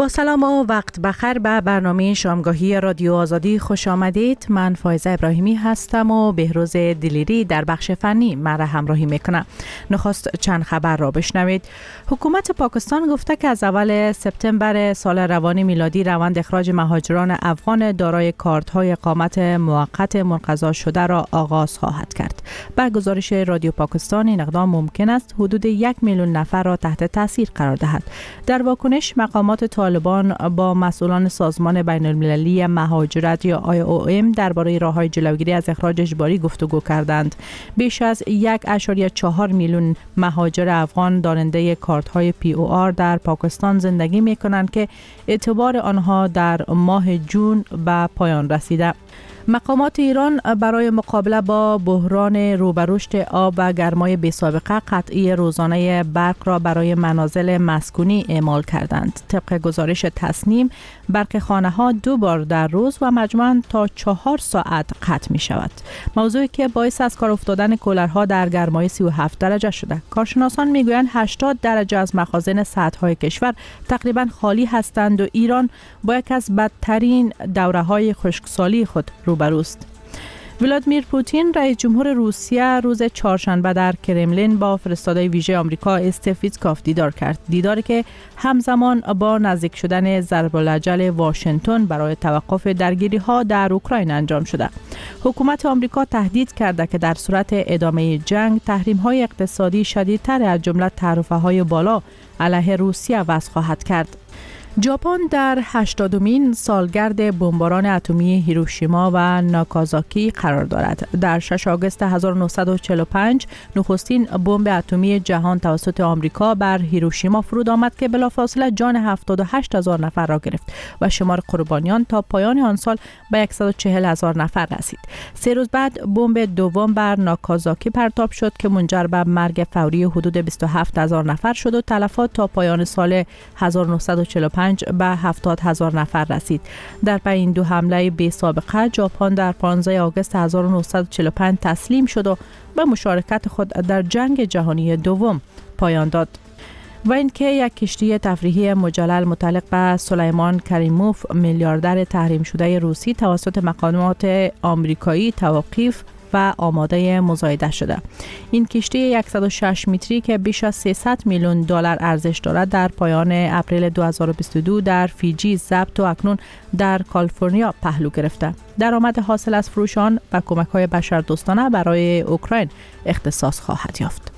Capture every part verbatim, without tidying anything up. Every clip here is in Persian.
با سلام و وقت بخیر به برنامه شامگاهی رادیو آزادی خوش آمدید. من فایزه ابراهیمی هستم و بهروز دلیری در بخش فنی مرا همراهی میکنه. نخست چند خبر را بشنوید. حکومت پاکستان گفته که از اول سپتامبر سال روان میلادی روند اخراج مهاجران افغان دارای کارت‌های اقامت موقت منقضا شده را آغاز خواهد کرد. با گزارش رادیو پاکستان این اقدام ممکن است حدود یک میلیون نفر را تحت تاثیر قرار دهد. در واکنش مقامات طالبان با مسئولان سازمان بین المللی مهاجرت یا آی او ام درباره راه‌های جلوگیری از اخراج اجباری گفتگو کردند. بیش از یک و چهار میلیون مهاجر افغان دارنده کارت‌های پی او آر در پاکستان زندگی می‌کنند که اعتبار آنها در ماه جون به پایان رسیده. مقامات ایران برای مقابله با بحران روبرشت آب و گرمای بی‌سابقه قطعی روزانه برق را برای منازل مسکونی اعمال کردند. طبق گزارش تصنیم برق خانه‌ها دو بار در روز و مجموعاً تا چهار ساعت قطع می شود. موضوعی که باعث از کار افتادن کولرها در گرمای سی و هفت درجه شده. کارشناسان میگویند هشتاد درجه از مخازن سطح‌های کشور تقریباً خالی هستند و ایران با یک از بدترین دوره‌های خشکسالی خود روبروست. ولادیمیر پوتین رئیس جمهور روسیه روز چهارشنبه در کرملین با فرستاده ویژه آمریکا استیو ویتکاف دیدار کرد. دیداری که همزمان با نزدیک شدن ضرب الاجل واشنگتن برای توقف درگیری‌ها در اوکراین انجام شده. حکومت آمریکا تهدید کرده که در صورت ادامه جنگ تحریم‌های اقتصادی شدیدتر از جمله تعرفه‌های بالا علیه روسیه وضع خواهد کرد. ژاپن در هشتادمین سالگرد بمباران اتمی هیروشیما و ناکازاکی قرار دارد. در ششم آگوست هزار و نهصد و چهل و پنج نخستین بمب اتمی جهان توسط آمریکا بر هیروشیما فرود آمد که بلافاصله جان هفتاد و هشت هزار نفر را گرفت و شمار قربانیان تا پایان آن سال به صد و چهل هزار نفر رسید. سه روز بعد بمب دوم بر ناکازاکی پرتاب شد که منجر به مرگ فوری حدود بیست و هفت هزار نفر شد و تلفات تا پایان سال هزار و نهصد و چهل و پنج به هفتاد هزار نفر رسید. در پی این دو حمله بی سابقه ژاپن در پانزده آگوست هزار و نهصد و چهل و پنج تسلیم شد و به مشارکت خود در جنگ جهانی دوم پایان داد. و اینکه یک کشتی تفریحی مجلل متعلق به سلیمان کریموف میلیاردر تحریم شده روسی توسط مقامات آمریکایی توقیف و آماده مزایده شده. این کشتی صد و شش متری که بیش از سیصد میلیون دلار ارزش دارد در پایان اپریل دو هزار و بیست و دو در فیجی ضبط و اکنون در کالیفرنیا پهلو گرفته. درآمد حاصل از فروش آن به کمک‌های بشردوستانه برای اوکراین اختصاص خواهد یافت.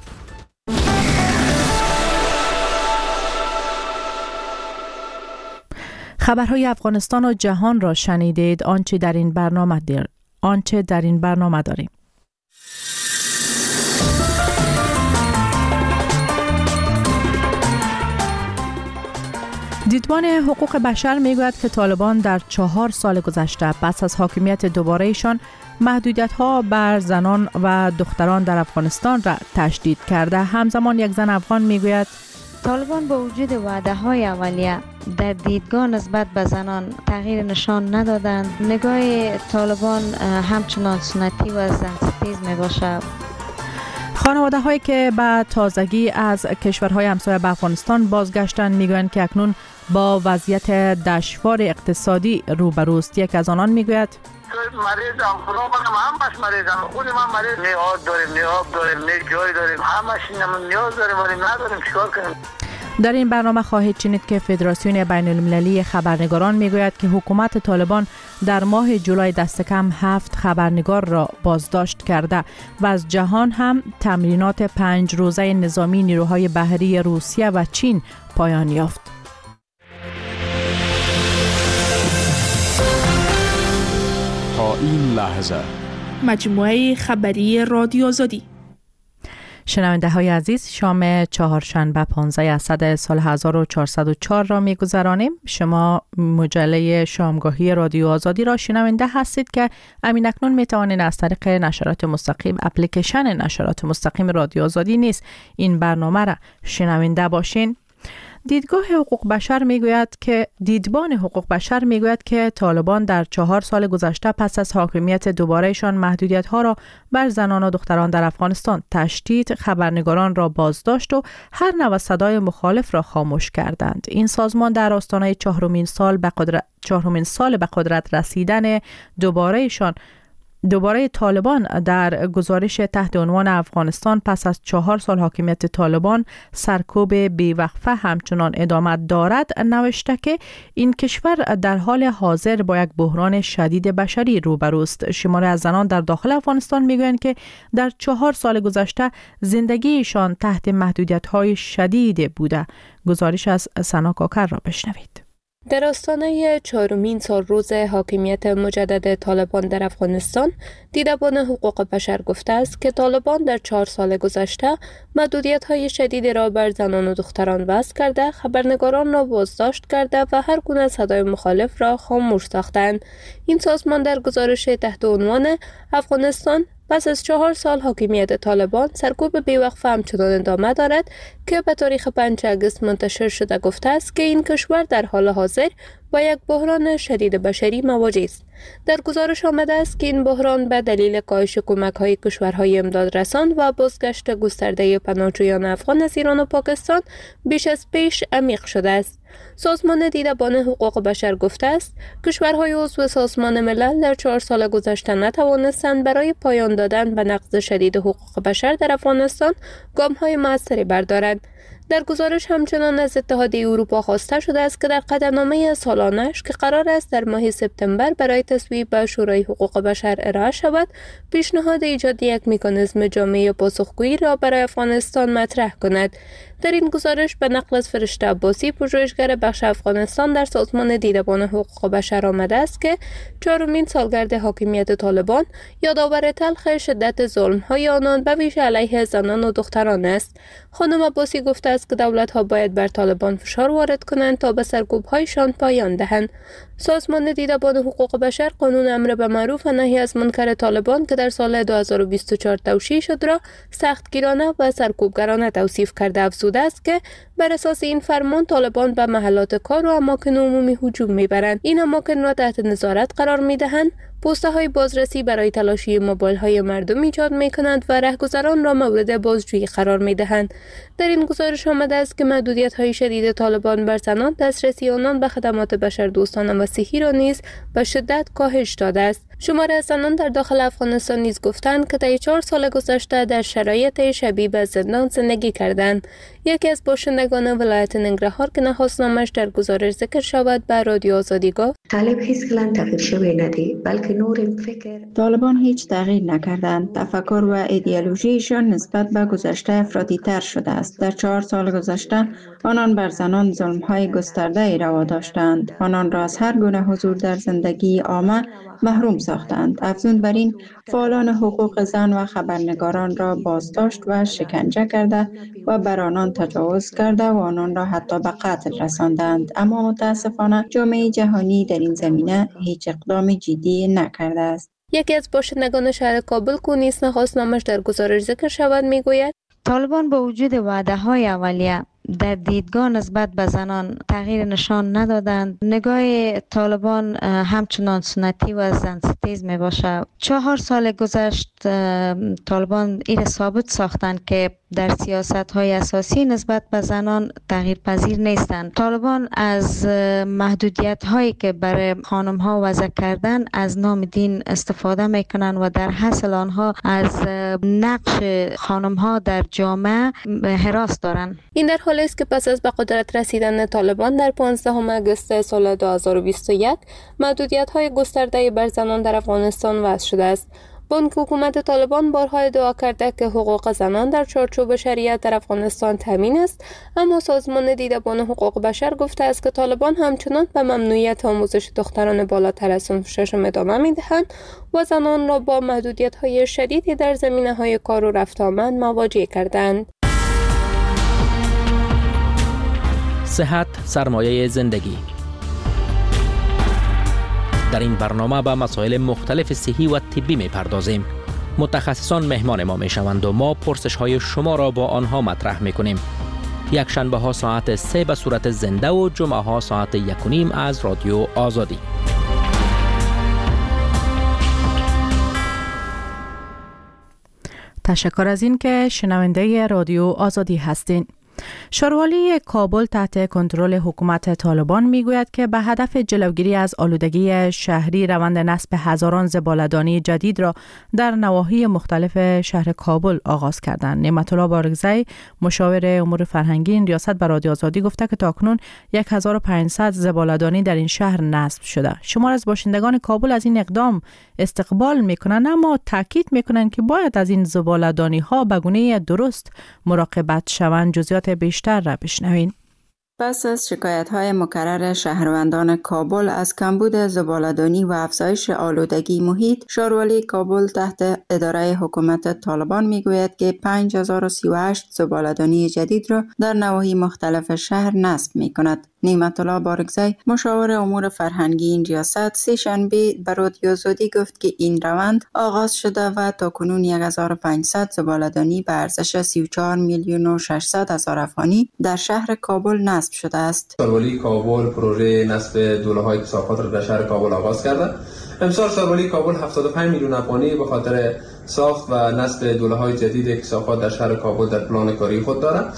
خبرهای افغانستان و جهان را شنیدید. آنچه در این برنامه دیر آنچه در این برنامه داریم. دیدبان حقوق بشر میگوید که طالبان در چهار سال گذشته پس از حاکمیت دوبارهشان محدودیت‌ها بر زنان و دختران در افغانستان را تشدید کرده. همزمان یک زن افغان میگوید طالبان با وجود وعده‌های اولیه در دیدگاه نسبت به زنان تغییر نشان ندادند. نگاه طالبان همچنان سنتی و زن ستیز می باشد. خانواده هایی که به تازگی از کشورهای همسایه به افغانستان بازگشتند میگویند که اکنون با وضعیت دشوار اقتصادی روبروست. یک از آنان میگوید مریضم، خدا کنم همش مریضم، خود من مریض، نه آب داریم نه آب داریم نه جای داریم، همش نیاز داریم ولی نداریم، چیکار کنیم؟ در این برنامه خواهید شنید که فدراسیون بین المللی خبرنگاران میگوید که حکومت طالبان در ماه جولای دست کم هفت خبرنگار را بازداشت کرده و از جهان هم تمرینات پنج روزه نظامی نیروهای بحری روسیه و چین پایان یافت. تا این لحظه مجموعه خبری رادیو آزادی. شنونده های عزیز، شام چهارشنبه پانزده اسد سال هزار و چهارصد و چهار را می گذرانیم. شما مجله شامگاهی رادیو آزادی را شنونده هستید که امین اکنون می توانید از طریق نشرات مستقیم اپلیکیشن نشرات مستقیم رادیو آزادی نیز این برنامه را شنونده باشین. دیدگاه حقوق بشر میگوید که دیدبان حقوق بشر میگوید که طالبان در چهار سال گذشته پس از حاکمیت دوبارهشان محدودیت ها را بر زنان و دختران در افغانستان تشدید، خبرنگاران را بازداشت و هر نوع صدای مخالف را خاموش کردند. این سازمان در آستانه چهارمین سال به قدرت چهارمین سال به قدرت رسیدن دوبارهشان دوباره طالبان در گزارش تحت عنوان افغانستان پس از چهار سال حاکمیت طالبان سرکوب بیوقفه همچنان ادامه دارد نوشته که این کشور در حال حاضر با یک بحران شدید بشری روبروست. شماری از زنان در داخل افغانستان میگویند که در چهار سال گذشته زندگیشان تحت محدودیت‌های شدید بوده. گزارش از سنا کاکر را بشنوید. در آستانه چهارمین سال روز حاکمیت مجدد طالبان در افغانستان، دیدبان حقوق بشر گفته است که طالبان در چهار سال گذشته محدودیت‌های شدیدی را بر زنان و دختران وضع کرده، خبرنگاران را بازداشت کرده و هر گونه صدای مخالف را خاموش ساختند. این سازمان در گزارش تحت عنوان افغانستان پس از چهار سال حاکمیت طالبان سرکوب بیوقفه همچنان ادامه دارد که به تاریخ پنجم آگوست منتشر شده گفته است که این کشور در حال حاضر با یک بحران شدید بشری مواجه است. در گزارش آمده است که این بحران به دلیل کاهش کمک‌های کشورهای امدادرسان و بازگشت گسترده پناهجویان افغان از ایران و پاکستان بیش از پیش عمیق شده است. سازمان دیدبان حقوق بشر گفته است کشورهای عضو سازمان ملل در چهار سال گذشته نتوانستند برای پایان دادن به نقض شدید حقوق بشر در افغانستان گام‌های موثری بردارند. در گزارش همچنان از اتحادیه اروپا خواسته شده است که در قطعنامه سالانه‌اش که قرار است در ماه سپتامبر برای تصویب به شورای حقوق بشر ارائه شود، پیشنهاد ایجاد یک مکانیزم جامع پاسخگویی را برای افغانستان مطرح کند. در این گزارش به نقل از فرشته عباسی، پژوهشگر بخش افغانستان در سازمان دیدبان حقوق بشر آمده است که چهارمین سالگرد حاکمیت طالبان یادآور تلخ شدت ظلم‌های آنان به ویژه علیه زنان و دختران است. خانم عباسی گفته است که دولت‌ها باید بر طالبان فشار وارد کنند تا به سرکوب‌هایشان پایان دهند. سازمان دیدبان حقوق بشر قانون امر به معروف و نهی از منکر طالبان که در سال دو هزار و بیست و چهار توشیح شد را سختگیرانه و سرکوبگرانه توصیف کرده افزوده است که بر اساس این فرمان طالبان به محلات کار و اماکن عمومی هجوم میبرند. این اماکن را تحت نظارت قرار میدهند، پوسته های بازرسی برای تلاشی موبایل های مردم ایجاد می کنند و رهگذران را مورد بازجویی قرار می دهند. در این گزارش آمده است که محدودیت های شدید طالبان بر زنان، دسترسی آنان به خدمات بشردوستانه و صحی را نیز به شدت کاهش داده است. شماری از زنان در داخل افغانستان نیز گفتند که طی چهار سال گذشته در شرایط شبیه به زندان زندگی کردند. یکی از باشندگان ولایت ننگرهار که نخواست نامش در گزارش ذکر شود به رادیو آزادی گفت: طالب هیچ کلان تغییر شوی ندی، بلکه نور فکر. طالبان هیچ تغییر نکردند. تفکر و ایدئولوژیشان نسبت به گذشته افراطی تر شده است. در چهار سال گذشته آنان بر زنان ظلم‌های گسترده ای روا داشتند. آنان را از هر گونه حضور در زندگی عامه محروم ساختند. افزون بر این، فعالان حقوق زن و خبرنگاران را بازداشت و شکنجه کرده و بر آنان تجاوز کرده و آنان را حتی به قتل رساندند. اما متاسفانه جامعه جهانی در این زمینه هیچ اقدام جدی نکرده است. یکی از باشندگان شهر کابل که نیز نخواست نامش در گزارش ذکر شود میگوید: طالبان با وجود وعده های اولیه در دیدگاه نسبت به زنان تغییر نشان ندادند. نگاه طالبان همچنان سنتی و زن ستیز می باشه. چهار سال گذشت طالبان این ثابت ساختند که در سیاست های اساسی نسبت به زنان تغییر پذیر نیستند. طالبان از محدودیت هایی که برای خانم ها وضع کردن از نام دین استفاده می کنند و در حاصل آنها از نقش خانم ها در جامعه هراس دارند. این در حالی است که پس از به قدرت رسیدن طالبان در پانزدهم آگوست سال دو هزار و بیست و یک محدودیت های گسترده بر زنان در افغانستان وضع شده است. بانک حکومت طالبان بارها ادعا کرده که حقوق زنان در چارچوب شریعت در افغانستان تامین است، اما سازمان دیدبان حقوق بشر گفته است که طالبان همچنان به ممنوعیت آموزش دختران بالاتر از صنف ششم ادامه می‌دهند و زنان را با محدودیت‌های شدیدی در زمینه‌های کار و رفت آمد مواجه کردند. صحت سرمایه زندگی. در این برنامه به مسائل مختلف صحی و طبی می پردازیم. متخصصان مهمان ما می شوند و ما پرسش های شما را با آنها مطرح می کنیم. یک شنبه ها ساعت سه به صورت زنده و جمعه ها ساعت یک و نیم از رادیو آزادی. تشکر از این که شنونده رادیو آزادی هستین. شاروالی کابل تحت کنترل حکومت طالبان میگوید که به هدف جلوگیری از آلودگی شهری روند نصب هزاران زباله‌دانی جدید را در نواحی مختلف شهر کابل آغاز کردند. نعمت الله بارگزی مشاور امور فرهنگی این ریاست به رادیو آزادی گفته که تاکنون هزار و پانصد زباله‌دانی در این شهر نصب شده. شمار از باشندگان کابل از این اقدام استقبال میکنند، اما تاکید میکنند که باید از این زباله‌دانی ها به گونه درست مراقبت شوند. جزئیات بیشتر را بشنوین. پس از شکایت‌های مکرر شهروندان کابل از کمبود زباله‌دانی و افزایش آلودگی محیط، شاروالی کابل تحت اداره حکومت طالبان میگوید که پنج هزار و سی و هشت زباله‌دانی جدید را در نواحی مختلف شهر نصب می‌کند. نعمت الله بارگزی مشاور امور فرهنگی این ریاست سه شنبه به رادیو آزادی گفت که این روند آغاز شده و تاکنون هزار و پانصد زباله‌دانی به ارزش سی و چهار میلیون و ششصد هزار افغانی در شهر کابل نصب شده است. شاروالی کابل پروژه نصب دوله‌های کثافات را در شهر کابل آغاز کرده. امسال شاروالی کابل هفتاد و پنج میلیون افغانی به خاطر ساخت و نصب دوله‌های جدید کثافات در شهر کابل در پلان کاری خود دارد.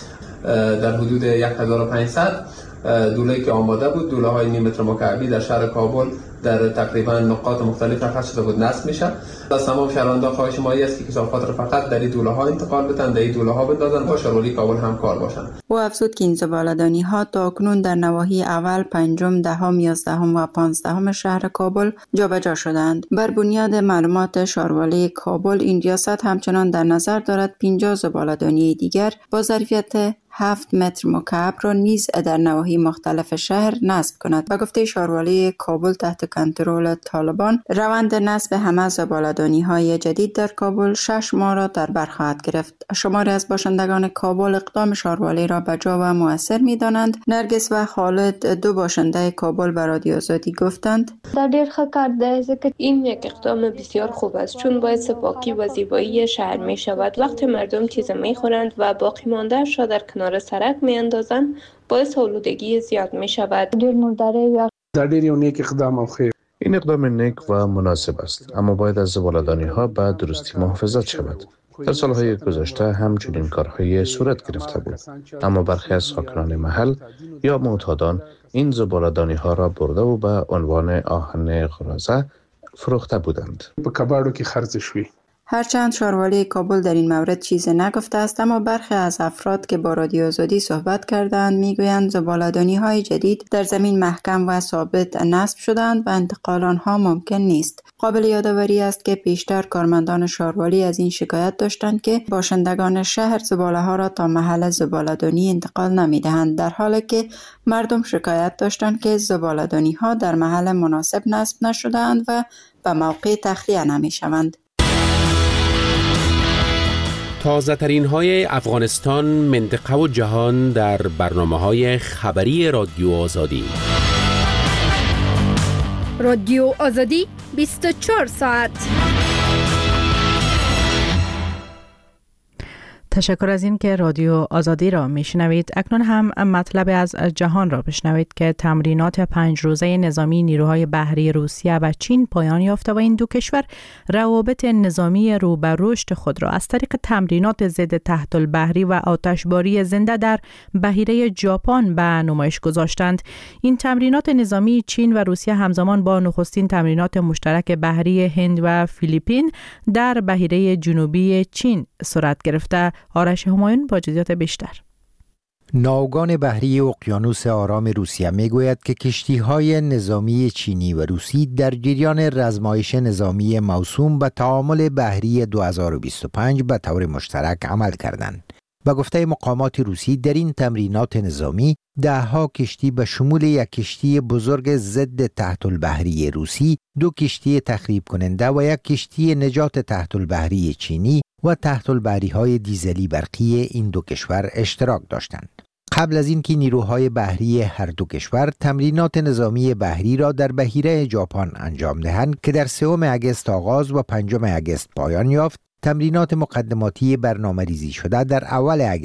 در حدود هزار و پانصد دوله که آماده بود، دوله های نیم متر مکعبی در شهر کابل در تقریبا نقاط مختلف رفع شده بود نصب میشه. از تمام شهروندان خواهش مایی است که کثافات را فقط در این دوله ها انتقال بدن، در این دوله ها بندازن، با شاروالی کابل همکار باشن. او افزود که این زباله‌دانی ها تا اکنون در نواحی اول، پنجم، دهم، یازدهم و پانزدهم شهر کابل جابجا شدند. بر بنیاد معلومات شاروالی کابل این ریاست همچنان در نظر دارد پنجاه زباله‌دانی دیگر با ظرفیت هفت متر مکعب را نیز در نواحی مختلف شهر نصب کند. به گفته شاروالی کابل تحت کنترل طالبان، روند نصب همه زباله‌دانی های جدید در کابل شش ماه را در بر خواهد گرفت. شماری از باشندگان کابل اقدام شاروالی را بجا و مؤثر می دانند. نرگس و خالد دو باشنده کابل به رادیو آزادی گفتند در ډیر ښه کار دی ځکه این یک اقدام بسیار خوب است، چون باید سپاکی و زیبایی شهر می شود. وقتی مردم چیز می خورند و باقی مانده‌اش را در کنار سرک می اندازند، باعث آلودگی زیاد می شود. در ډیر یو نیک اقدام او خیر. این اقدام نیک و مناسب است، اما باید از زباله‌دانی ها به درستی محافظت شود. در سالهای گذشته همچنین کارهای صورت گرفته بود، اما برخی از ساکنان محل یا معتادان این زباله‌دانی ها را برده و به عنوان آهن غرازه فروخته بودند. په کباړو کې خرڅ شوی. هرچند شاروالی کابل در این مورد چیزی نگفته است، اما برخی از افراد که با رادیو آزادی صحبت کردند میگویند زباله‌دانی های جدید در زمین محکم و ثابت نصب شدند و انتقال آنها ممکن نیست. قابل یادآوری است که پیشتر کارمندان شاروالی از این شکایت داشتند که باشندگان شهر زباله ها را تا محل زباله‌دانی انتقال نمیدهند، در حالی که مردم شکایت داشتند که زباله‌دانی ها در محل مناسب نصب نشده‌اند و به موقع تخلیه نمیشوند. تازه ترین های افغانستان، منطقه و جهان در برنامه های خبری رادیو آزادی. رادیو آزادی بیست و چهار ساعت. تشکر از این که رادیو آزادی را میشنوید. اکنون هم مطلب از جهان را بشنوید که تمرینات پنج روزه نظامی نیروهای بحری روسیه و چین پایان یافته و این دو کشور روابط نظامی رو به رشد خود را از طریق تمرینات ضد تحت البحری و آتشباری زنده در بحیره ژاپن به نمایش گذاشتند. این تمرینات نظامی چین و روسیه همزمان با نخستین تمرینات مشترک بحری هند و فیلیپین در بحیره جنوبی چین صورت گرفته. آرش همایون با جزئیات بیشتر. ناوگان بحری اقیانوس آرام روسیه میگوید که کشتی‌های نظامی چینی و روسی در جریان رزمایش نظامی موسوم به تعامل بحری دو هزار و بیست و پنج به طور مشترک عمل کردند. به گفته مقامات روسی در این تمرینات نظامی ده ها کشتی به شمول یک کشتی بزرگ ضد تحت البحری روسی، دو کشتی تخریب کننده و یک کشتی نجات تحت البحری چینی و تحت البحری های دیزلی برقی این دو کشور اشتراک داشتند. قبل از اینکه نیروهای بحری هر دو کشور تمرینات نظامی بحری را در بحیره ژاپن انجام دهند که در سوم اگست آغاز و پنجم اگست پایان یافت، تمرینات مقدماتی برنامه ریزی شده در اول اگست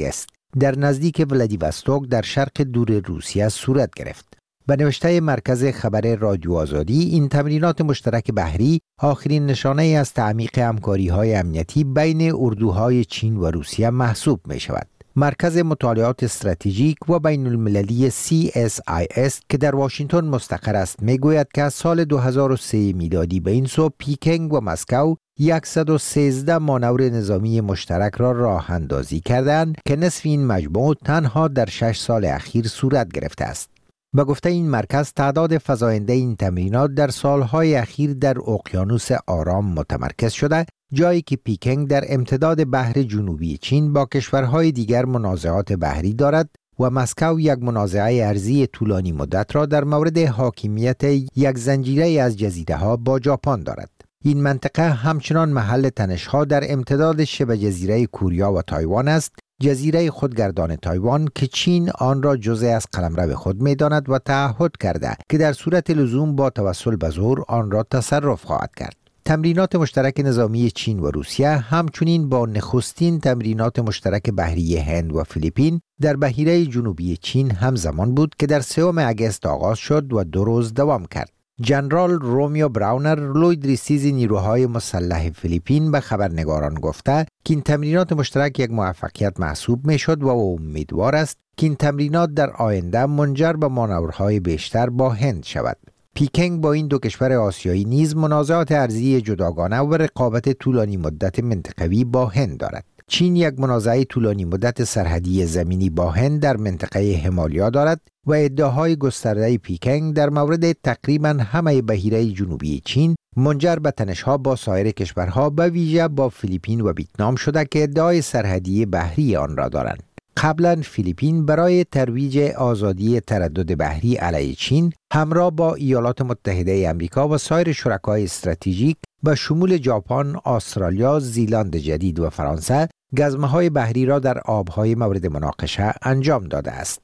در نزدیک ولادیواستوک در شرق دور روسیه صورت گرفت. به نوشته مرکز خبر رادیو آزادی، این تمرینات مشترک بحری آخرین نشانه از تعمیق همکاری‌های امنیتی بین اردوهای چین و روسیه محسوب می شود. مرکز مطالعات استراتژیک و بین المللی سی اس آی اس که در واشنگتن مستقر است میگوید که از سال دو هزار و سه میلادی به این سو پیکنگ و مسکو صد و سیزده مانور نظامی مشترک را راه اندازی کردند که نصف این مجموع تنها در شش سال اخیر صورت گرفته است. به گفته این مرکز، تعداد فزاینده این تمرینات در سالهای اخیر در اقیانوس آرام متمرکز شده، جایی که پیکنگ در امتداد بحر جنوبی چین با کشورهای دیگر منازعات بحری دارد و مسکو یک منازعه ارضی طولانی مدت را در مورد حاکمیت یک زنجیره از جزیره‌ها با ژاپن دارد. این منطقه همچنان محل تنش‌ها در امتداد شبه جزیره کوریا و تایوان است، جزیره خودگردان تایوان که چین آن را جزء از قلمرو خود می‌داند و تعهد کرده که در صورت لزوم با توسل به زور آن را تصرف خواهد کرد. تمرینات مشترک نظامی چین و روسیه همچنین با نخستین تمرینات مشترک بحری هند و فیلیپین در بحیره جنوبی چین همزمان بود که در سوم اگست آغاز شد و دو روز دوام کرد. جنرال رومیو براونر، لوید ریسیز نیروهای مسلح فیلیپین، به خبرنگاران گفته که این تمرینات مشترک یک موفقیت محسوب می شد و امیدوار است که این تمرینات در آینده منجر به مانورهای بیشتر با هند شود. پیکنگ با این دو کشور آسیایی نیز منازعات ارضی جداگانه و رقابت طولانی مدت منطقوی با هند دارد. چین یک منازعه طولانی مدت سرحدی زمینی با هند در منطقه همالیا دارد و ادعاهای گسترده پیکنگ در مورد تقریباً همه بحیره جنوبی چین منجر به تنش‌ها با سایر کشورها به ویژه با فیلیپین و ویتنام شده که ادعای سرحدی بحری آن را دارند. قبلا فیلیپین برای ترویج آزادی تردد بحری علیه چین همراه با ایالات متحده آمریکا و سایر شرکای استراتژیک به شمول ژاپن، استرالیا، زیلند جدید و فرانسه گزمه‌های بحری را در آب‌های مورد مناقشه انجام داده است.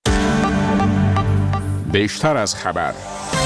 بیشتر از خبر.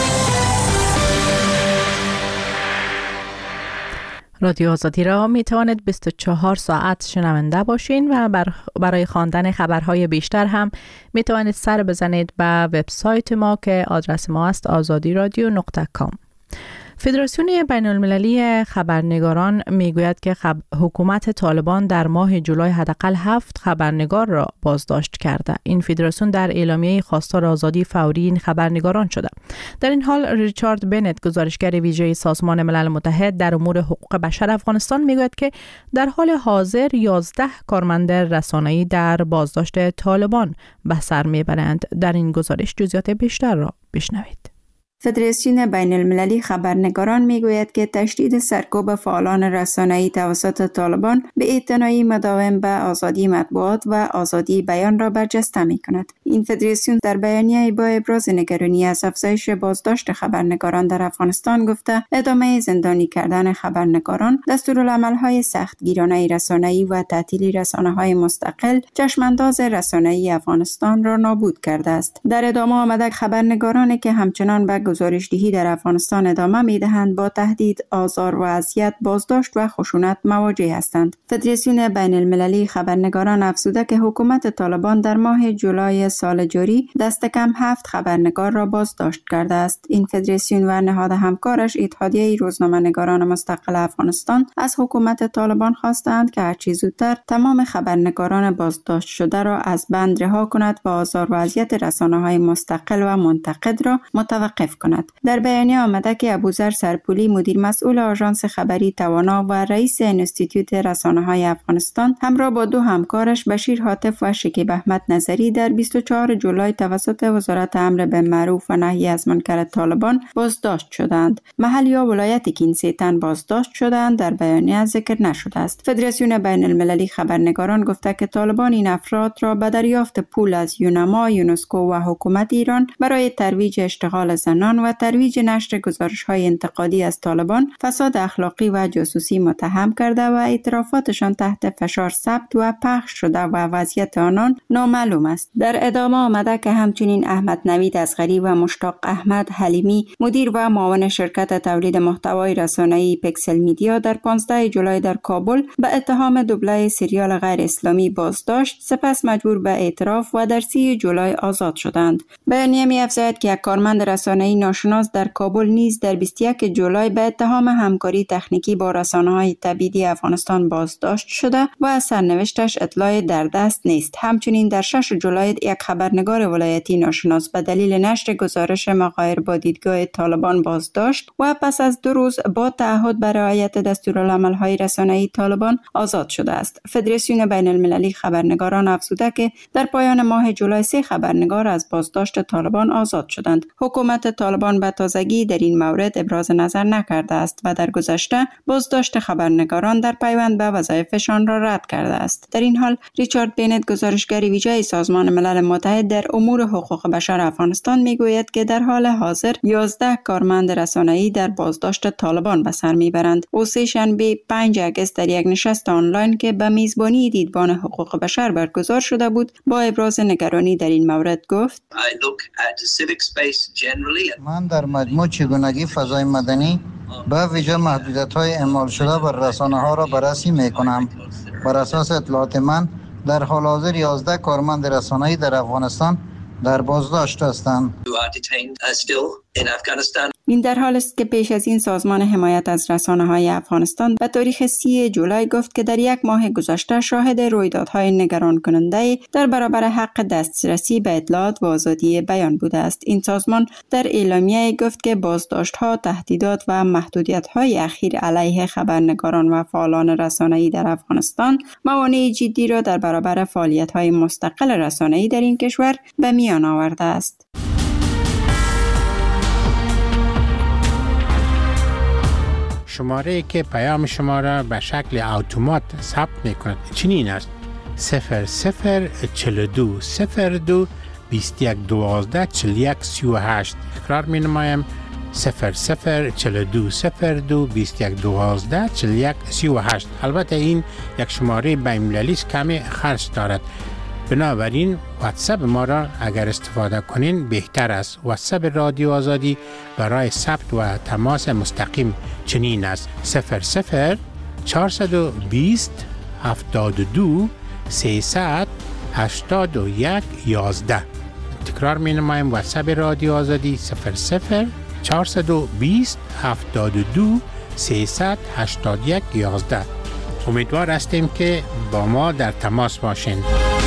رادیو آزادی را می توانید بیست و چهار ساعت شنونده باشین و بر برای خواندن خبرهای بیشتر هم می توانید سر بزنید به وبسایت ما که آدرس ما است آزادی رادیو نقطه کام. فدراسیون بین المللی خبرنگاران میگوید که خب... حکومت طالبان در ماه جولای حداقل هفت خبرنگار را بازداشت کرده. این فدراسیون در اعلامیه خواستار آزادی فوری این خبرنگاران شده. در این حال ریچارد بنت، گزارشگر ویژه سازمان ملل متحد در امور حقوق بشر افغانستان، میگوید که در حال حاضر یازده کارمند رسانه‌ای در بازداشت طالبان به سر میبرند. در این گزارش جزئیات بیشتر را بشنوید. فدراسیون بین المللی خبرنگاران میگوید که تشدید سرکوب فعالان رسانه‌ای توسط طالبان به اعتنایی مداوم به آزادی مطبوعات و آزادی بیان را برجسته می‌کند. این فدراسیون در بیانیه‌ای با ابراز نگرانی از افزایش بازداشت خبرنگاران در افغانستان گفته ادامه زندانی کردن خبرنگاران، دستورالعمل‌های سختگیرانه رسانه‌ای و تعطیل رسانه‌های مستقل چشمانداز رسانه‌ای افغانستان را نابود کرده است. در ادامه آمده خبرنگارانی که همچنان به گزارش‌دهی در افغانستان ادامه می‌دهند با تهدید، آزار و اذیت، بازداشت و خشونت مواجه هستند. فدراسیون بین المللی خبرنگاران افزوده که حکومت طالبان در ماه جولای سال جاری دست کم هفت خبرنگار را بازداشت کرده است. این فدراسیون و نهاد همکارش اتحادیه روزنامه‌نگاران مستقل افغانستان از حکومت طالبان خواستند که هرچه زودتر تمام خبرنگاران بازداشت شده را از بند رها کند و آزار و اذیت رسانه‌های مستقل و منتقد را متوقف کند. در بیانیه آمده که ابوذر سرپولی، مدیر مسئول آژانس خبری توانا و رئیس انستیتوت رسانه‌های افغانستان، همراه با دو همکارش بشیر حاطف و شکیب احمد نظری در بیست و چهارم جولای توسط وزارت امر بالمعروف و نهی از منکر طالبان بازداشت شدند. محل یا ولایتی که این سه تن بازداشت شدند در بیانیه ذکر نشده است. فدراسیون بین المللی خبرنگاران گفته که طالبان این افراد را به دریافت پول از یونما، یونسکو و حکومت ایران برای ترویج اشتغال زنان زنان و ترویج نشر گزارش‌های انتقادی از طالبان فساد اخلاقی و جاسوسی متهم کرده و اعترافاتشان تحت فشار ثبت و پخش شده و وضعیت آنان نامعلوم است. در ادامه آمده که همچنین احمد نوید اصغری و مشتاق احمد حلیمی مدیر و معاون شرکت تولید محتوای رسانه‌ای پیکسل میدیا در پانزده جولای در کابل به اتهام دوبله سریال غیر اسلامی بازداشت، سپس مجبور به اعتراف و در سی جولای آزاد شدند. بیانیه می‌افزاید که یک کارمند رسانه‌ای ناشناس در کابل نیز در بیست و یک جولای به اتهام همکاری تکنیکی با رسانه‌های تبعیدی افغانستان بازداشت شده و از سرنوشتش اطلاع در دست نیست. همچنین در شش جولای یک خبرنگار ولایتی ناشناس به دلیل نشر گزارش مغایر با دیدگاه طالبان بازداشت و پس از دو روز با تعهد بر رعایت دستورالعمل‌های رسانه‌ای طالبان آزاد شده است. فدراسیون بین المللی خبرنگاران افزوده که در پایان ماه جولای سه خبرنگار از بازداشت طالبان آزاد شدند. حکومت طالبان به تازگی در این مورد ابراز نظر نکرده است و در گذشته بازداشت خبرنگاران در پیوند به وظایفشان را رد کرده است. در این حال ریچارد بینت، گزارشگر ویژه سازمان ملل متحد در امور حقوق بشر افغانستان میگوید که در حال حاضر یازده کارمند رسانه‌ای در بازداشت طالبان به سر میبرند. او سه شنبه پنج اگست در یک نشست آنلاین که به میزبانی دیدبان حقوق بشر برگزار شده بود با ابراز نگرانی در این مورد گفت: من در مجموع چگونگی فضای مدنی به ویژه محدودیت‌های اعمال شده بر رسانه‌ها را بررسی می‌کنم. بر اساس اطلاعات من در حال حاضر یازده کارمند رسانه‌ای در افغانستان در بازداشت هستند. این در حال است که پیش از این سازمان حمایت از رسانه‌های افغانستان به تاریخ سی جولای گفت که در یک ماه گذشته شاهد رویدادهای نگران کننده در برابر حق دسترسی به اطلاعات و آزادی بیان بوده است. این سازمان در اعلامیه گفت که بازداشت‌ها، تهدیدات و محدودیت‌های اخیر علیه خبرنگاران و فعالان رسانه‌ای در افغانستان موانع جدی را در برابر فعالیت‌های مستقل رسانه‌ای در این کشور به میان آورده است. شماره که پیام شما را به شکل اتومات ثبت می‌کند چنین است: صفر صفر چهل و دو صفر دو بیست و یک دوازده چهل و یک سی و هشت. تکرار می‌نمایم: صفر صفر چهل و دو صفر دو بیست و یک دوازده چهل و یک سی و هشت. البته این یک شماره بین‌المللی است، کمی خرج دارد. بنابراین واتساپ ما را اگر استفاده کنین بهتر است. واتساپ رادیو آزادی برای ثبت و تماس مستقیم چنین است: صفر صفر چهارصد و بیست هفتاد و دو سیصد هشتاد و یک یازده. تکرار می نمایم: واتساپ رادیو آزادی صفر صفر چهارصد و بیست هفتاد و دو سیصد هشتاد و یک یازده. امیدوار هستیم که با ما در تماس باشین.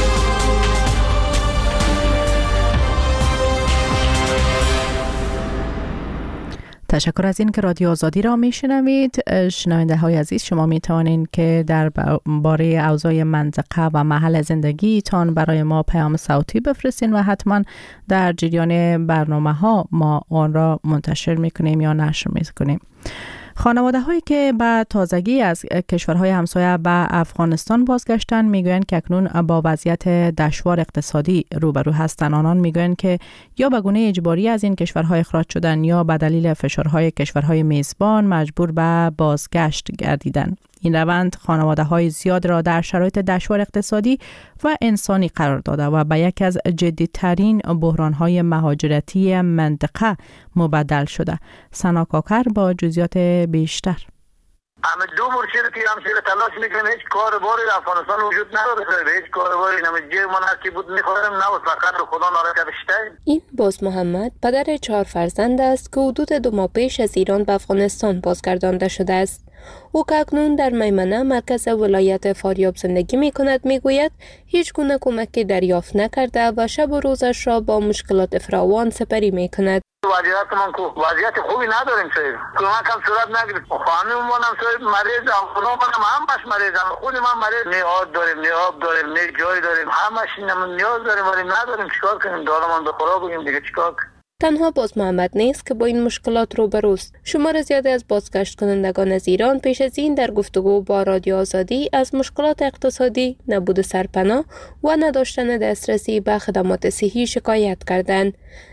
تشکر از این که رادیو آزادی را میشنوید. شنونده های عزیز، شما می توانید که در باره اوضاع منطقه و محل زندگی تان برای ما پیام صوتی بفرستین و حتما در جریان برنامه ها ما آن را منتشر میکنیم یا نشر میکنیم. خانواده هایی که به تازگی از کشورهای همسایه به افغانستان بازگشتند میگویند که اکنون با وضعیت دشوار اقتصادی روبرو هستند. آنان میگویند که یا به گونه اجباری از این کشورها اخراج شدند یا به دلیل فشارهای کشورهای میزبان مجبور به بازگشت گردیدند. این روند خانواده های زیاد را در شرایط دشوار اقتصادی و انسانی قرار داده و به یک از جدی‌ترین بحران های مهاجرتی منطقه مبدل شده. سنا کاکر با جزئیات بیشتر. همه دو مرشد که همشیر تلاش میکنیم، هیچ کارباری در افغانستان وجود نداره، هیچ کارباری نمیشه. من هرچی بود میخورم، نه فقط خدا نارکه بشته. این باز محمد پدر چهار فرزند است که حدود دو ماه پیش از ایران به افغانستان بازگردانده شده است. او که اکنون در میمنه مرکز ولایت فاریاب زندگی می کند میگوید هیچ گونه کمکی دریافت نکرده و شب و روزش را با مشکلات فراوان سپری می کند. وضعیت من کو وضعیت خوبی نداریم صاحب. کمک هم صورت نگیرد. خانم منم صاحب مریض ام، خودم منم همش مریضم. خود من مریض، نه آب داریم، نه آب داریم، نه جای داریم. همش نیاز داریم ولی نداریم. چیکار کنیم؟ دارمان به خوراک بگیم دیگه چیکار کنیم؟ تنها باز محمد نیست که با این مشکلات روبروست. شمار زیادی از بازگشت کنندگان از ایران پیش از این در گفتگو با رادیو آزادی از مشکلات اقتصادی، نبود سرپناه و نداشتن دسترسی به خدمات صحی شکایت کردند.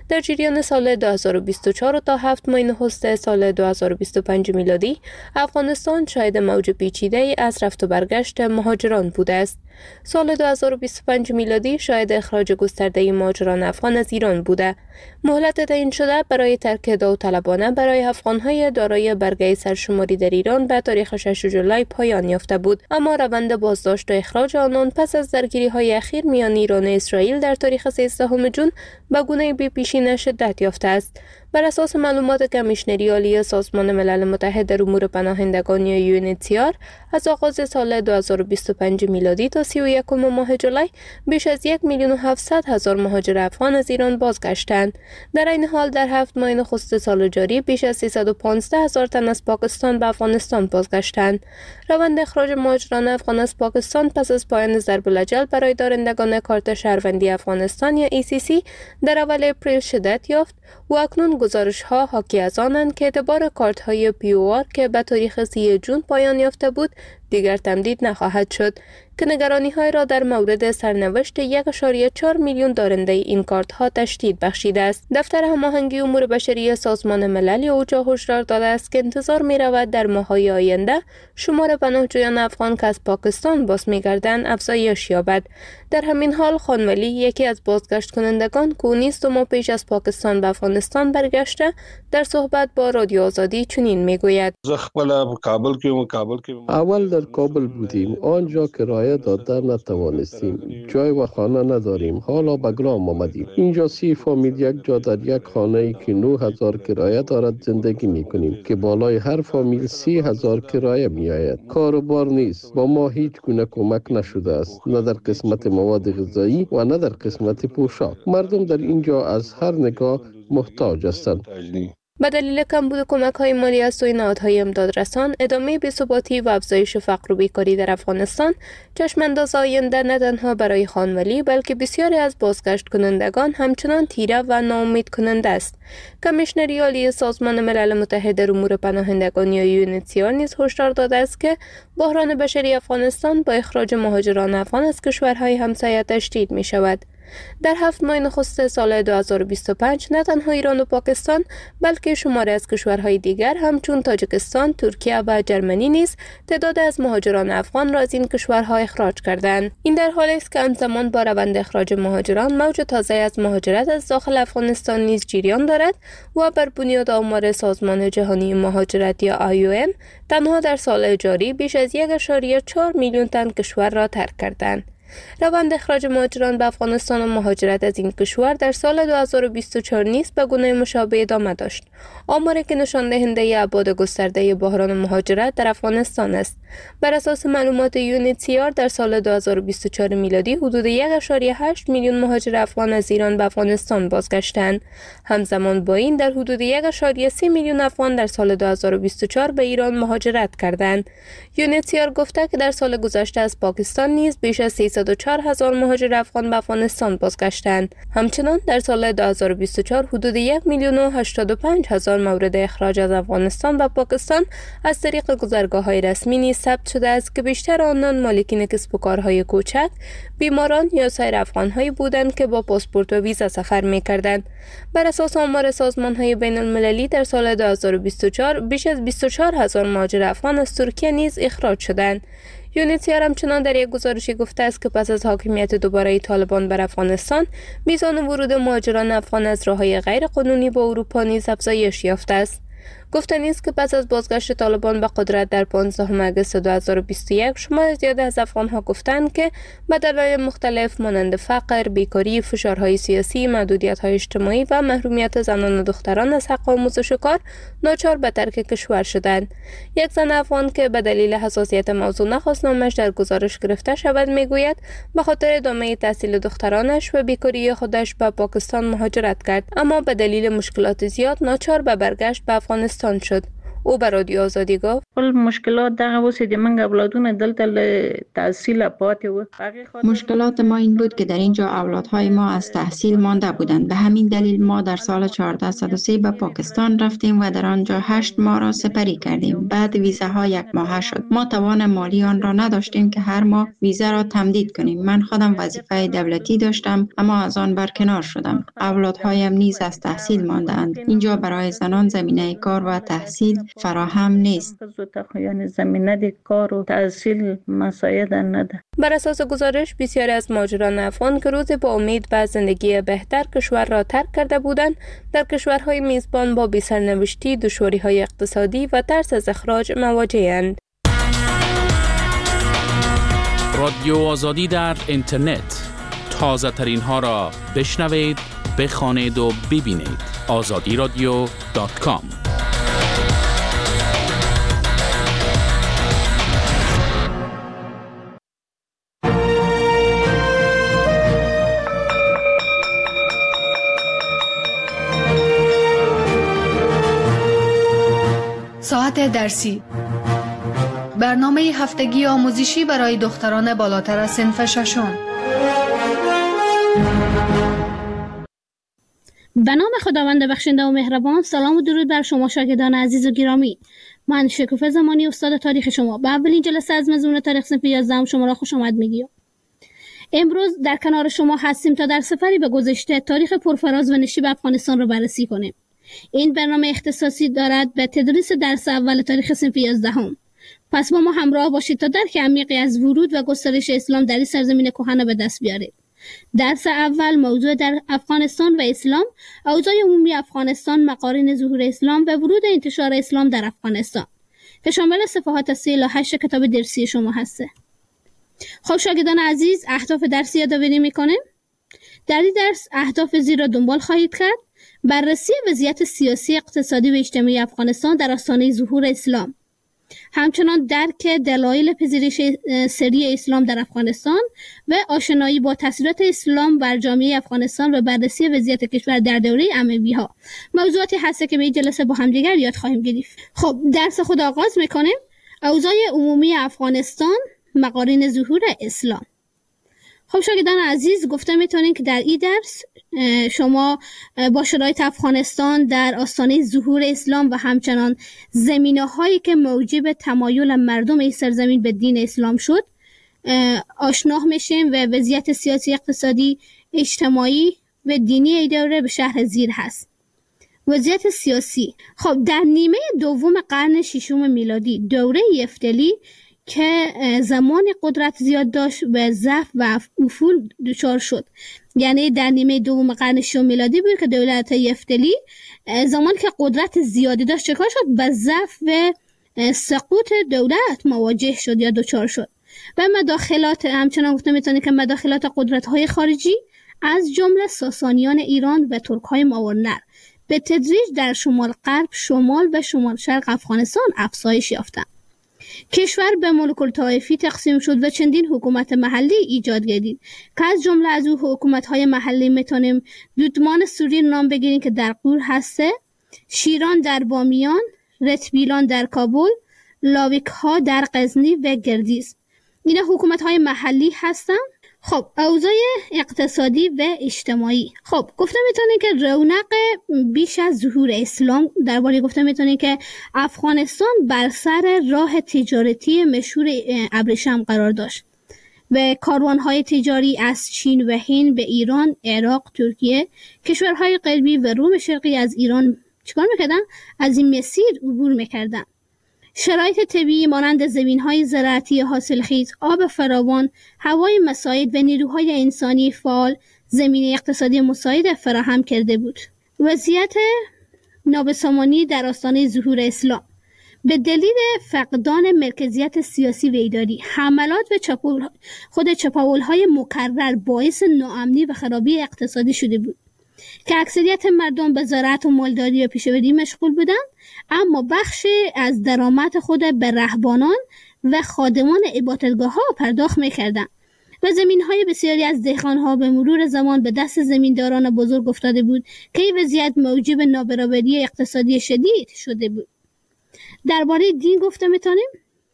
در جریان سال دو هزار و بیست و چهار تا هفت ماه نخست سال دو هزار و بیست و پنج میلادی افغانستان شاهد موج پیچیده از رفت و برگشت مهاجران بوده است. سال دو هزار و بیست و پنج میلادی شاهد اخراج گسترده مهاجران افغان از ایران بوده. مهلت تعیین شده برای ترک داوطلبانه برای افغان‌های دارای برگه سرشماری در ایران به تاریخ ششم ژولای پایان یافته بود، اما روند بازداشت و اخراج آنان پس از درگیری‌های اخیر میان ایران و اسرائیل در تاریخ سیزدهم ژوئن به گونه بی‌پیشینه شدت یافته است. بر اساس معلومات کمیشنری عالی سازمان ملل متحد در امور پناهندگان یا یو ان اچ سی آر، از آغاز سال دو هزار و بیست و پنج میلادی تا سی و یکم ماه جولای بیش از یک میلیون و هفتصد هزار مهاجر افغان از ایران بازگشتند. در این حال در هفت ماه نخست سال جاری بیش از سیصد و پانزده هزار تن از پاکستان به افغانستان بازگشتند. روند اخراج مهاجران افغان از پاکستان پس از پایان ضرب الاجل برای دارندگان کارت شهروندی افغانستان یا ای سی سی در اول اپریل شدت یافت و اکنون گزارش ها حاکی از آنند که اعتبار کارت های پی او آر که به تاریخ سی ژوئن پایان یافته بود دیگر تمدید نخواهد شد، که نگرانی های را در مورد سرنوشت یک و چهار میلیون دارنده این کارت ها تشدید بخشیده است. دفتر هماهنگی امور بشری سازمان ملل اوچا هشدار داده است که انتظار می رود در ماه‌های آینده شمار پناهجویان افغان که از پاکستان باز می گردند افزایش یابد. در همین حال خانولی، یکی از بازگشت کنندگان که نیز دو ماه پیش از پاکستان به افغانستان برگشته، در صحبت با رادیو آزادی چنین می گوید: اول در کابل بودیم، آنجا کرایه داده نتوانستیم، جای و خانه نداریم، حالا به گرام آمدیم. اینجا سی فامیل یک جا در یک خانه ای که نه هزار کرایه دارد زندگی می کنیم که بالای هر فامیل سی هزار کرایه می آید. کاروبار نیست، با ما هیچ گونه کمک نشده است، نه در قسمت مواد غذایی و نه در قسمت پوشاک. مردم در اینجا از هر نگاه محتاج هستند. به دلیل کمبود کمک‌های مالی از سوی نهادهای امدادرسان، ادامه بی‌ثباتی و افزایش فقر و بیکاری در افغانستان چشم‌انداز آینده نه تنها برای خانولی بلکه بسیاری از بازگشت کنندگان همچنان تیره و ناامید کننده است. کمیشنری عالی سازمان ملل متحد در امور پناهندگان یا یو ان اچ سی آر نیز هشدار داده است که بحران بشری افغانستان با اخراج مهاجران افغان از کشورهای همسایه تشدید می‌شود. در هفت ماه نخست سال دو هزار و بیست و پنج نه تنها ایران و پاکستان بلکه شماری از کشورهای دیگر همچون تاجیکستان، ترکیه و جرمنی نیز تعداد از مهاجران افغان را از این کشورها اخراج کردند. این در حالی است که همزمان با روند اخراج مهاجران موج تازه از مهاجرت از داخل افغانستان نیز جریان دارد و بر بنیاد آمار سازمان جهانی مهاجرت یا آی او ام تنها در سال جاری بیش از یک و چهار میلیون تن کشور را ترک کردند. روند اخراج مهاجران به افغانستان و مهاجرت از این کشور در سال دو هزار و بیست و چهار نیز به گونه مشابه ادامه داشت. آماری که نشان دهنده ابعاد گسترده بحران مهاجرت در افغانستان است. بر اساس معلومات یو ان اچ سی آر در سال دو هزار و بیست و چهار میلادی حدود یک و هشت میلیون مهاجر افغان از ایران به افغانستان بازگشتند. همزمان با این در حدود یک و سه میلیون افغان در سال دو هزار و بیست و چهار به ایران مهاجرت کردند. یو ان اچ سی آر گفته که در سال گذشته از پاکستان نیز بیش از سیصد و چهار هزار مهاجر افغان به افغانستان بازگشتند. همچنان در سال دو هزار و بیست و چهار حدود یک میلیون و هشتاد و پنج هزار مورد اخراج از افغانستان به پاکستان از طریق گذرگاه‌های رسمی نیز ثبت شده است که بیشتر آنان مالکین کسب و کارهای کوچک، بیماران یا سایر افغان‌هایی بودند که با پاسپورت و ویزا سفر می‌کردند. بر اساس آمار سازمان‌های بین‌المللی در سال دو هزار و بیست و چهار بیش از بیست و چهار هزار مهاجر افغان از ترکیه نیز اخراج شدند. یو ان اچ سی آر همچنان در یک گزارشی گفته است که پس از حاکمیت دوباره طالبان بر افغانستان، میزان ورود مهاجران افغان از راه‌های غیر قانونی به اروپا نیز افزایش یافته است. گفتنی است که پس از بازگشت طالبان به قدرت در پانزدهم آگوست دو هزار و بیست و یک، شمار زیاد از افغان‌ها گفتند که به دلایل مختلف مانند فقر، بیکاری، فشارهای سیاسی، محدودیت‌های اجتماعی و محرومیت زنان و دختران از حق آموزش و کار ناچار به ترک کشور شدند. یک زن افغان که به دلیل حساسیت موضوع نخواست نامش در گزارش گرفته شود میگوید به خاطر ادامه تحصیل دخترانش و بیکاری خودش به پاکستان مهاجرت کرد، اما به دلیل مشکلات زیاد ناچار به برگشت به افغانستان شد. او به رادیو آزادی گفت خپل مشکلات دغه وسید منګ اولادونه دلته تحصیل پاتې و. مشکلات ما این بود که در اینجا اولادهای ما از تحصیل مانده بودند. به همین دلیل ما در سال چهارده صد و سه به پاکستان رفتیم و در آنجا هشت ماه را سپری کردیم. بعد ویزاها یک ماه شد. ما توان مالی آن را نداشتیم که هر ماه ویزا را تمدید کنیم. من خودم وظیفه دولتی داشتم اما از آن برکنار شدم. اولادهایم نیز از تحصیل مانده‌اند. اینجا برای زنان زمینه کار و تحصیل فراهم نیست. یعنی زمینه کار و تحصیل مساعد نده. بر اساس گزارش بسیاری از مهاجران افغان که روز با امید به زندگی بهتر کشور را ترک کرده بودند، در کشورهای میزبان با بی‌سرنوشتی، دشواری‌های اقتصادی و ترس از اخراج مواجه‌اند. رادیو آزادی در اینترنت، تازه ترین ها را بشنوید، بخوانید و ببینید. آزادی رادیو دات کام. ساعت درسی، برنامه هفتگی آموزشی برای دختران بالاتر از صنف ششم. به نام خداوند بخشنده و مهربان. سلام و درود بر شما شاگردان عزیز و گرامی. من شکوفه زمانی استاد تاریخ شما به اولین جلسه از مضمون تاریخ صنف یازده شما را خوش آمد میگیم. امروز در کنار شما هستیم تا در سفری به گذشته تاریخ پرفراز و نشیب افغانستان را بررسی کنیم. این برنامه اختصاصی دارد به تدریس درس اول تاریخ صنف یازده. پس با ما همراه باشید تا درک عمیقی از ورود و گسترش اسلام در این سرزمین کهن به دست بیارید. درس اول موضوع در افغانستان و اسلام، اوضاع عمومی افغانستان، مقارن ظهور اسلام و ورود انتشار اسلام در افغانستان که شامل صفحات سه الی هشت کتاب درسی شما هسته. خب شاگردان عزیز، اهداف درسی یادآوری میکنیم. در این درس اهداف زیر را دنبال خواهید کرد: بررسی وضعیت سیاسی، اقتصادی و اجتماعی افغانستان در آستانه ظهور اسلام، همچنان درک دلایل پذیرش سری اسلام در افغانستان و آشنایی با تاثیرات اسلام بر جامعه افغانستان و بررسی وضعیت کشور در دوره اموی‌ها. موضوعاتی هست که به این جلسه با هم دیگر یاد خواهیم گرفت. خب درس خود آغاز میکنیم. اوضاع عمومی افغانستان، مقارن ظهور اسلام. خب شاگردان عزیز، گفته میتونین که در این درس شما با شرایط افغانستان در آستانه ظهور اسلام و همچنان زمینه هایی که موجب تمایل مردم این سرزمین به دین اسلام شد آشنا میشیم و وضعیت سیاسی، اقتصادی، اجتماعی و دینی ای دوره به شرح زیر هست. وضعیت سیاسی. خب در نیمه دوم قرن ششم میلادی، دوره یفتلی که زمان قدرت زیاد داشت و ضعف و افول دچار شد. یعنی در نیمه دوم قرن ششم میلادی بود که دولت یفتلی زمان که قدرت زیادی داشت چکار شد؟ به ضعف و سقوط دولت مواجه شد یا دچار شد و مداخلات، همچنان گفته میتونه که مداخلات قدرت‌های خارجی از جمله ساسانیان ایران و ترک‌های ماورنر به تدریج در شمال غرب، شمال و شمال شرق افغانستان افزایش یافتند. کشور به ملوک الطوایفی تقسیم شد و چندین حکومت محلی ایجاد گردید که از جمله از او حکومت‌های محلی میتونیم دودمان سوری نام بگیریم که در غور هسته، شیران در بامیان، رتبیلان در کابل، لاویک‌ها در غزنی و گردیز. اینا حکومت‌های محلی هستند. خب اوضاع اقتصادی و اجتماعی. خب گفته میتونه که رونق بیش از ظهور اسلام درباره گفته میتونه که افغانستان بر سر راه تجارتی مشهور ابریشم قرار داشت و کاروانهای تجاری از چین و هند به ایران، عراق، ترکیه، کشورهای غربی و روم شرقی از ایران چیکار میکردن؟ از این مسیر عبور میکردن. شرایط طبیعی مانند زمین‌های زراعتی حاصلخیز، آب فراوان، هوای مساعد و نیروهای انسانی فعال زمینه اقتصادی مساعد فراهم کرده بود. وضعیت نابسامانی در آستانه ظهور اسلام به دلیل فقدان مرکزیت سیاسی و اداری، حملات و چپاول خود چپاول‌های مکرر باعث ناامنی و خرابی اقتصادی شده بود که اکثریت مردم به زراعت و مالداری و پیشه‌وری مشغول بودند، اما بخش از درآمد خود به رهبانان و خادمان عبادتگاه‌ها پرداخت می‌کردند و زمین‌های بسیاری از دهقان‌ها به مرور زمان به دست زمینداران بزرگ افتاده بود که این وضعیت موجب نابرابری اقتصادی شدید شده بود. درباره دین گفته میتونیم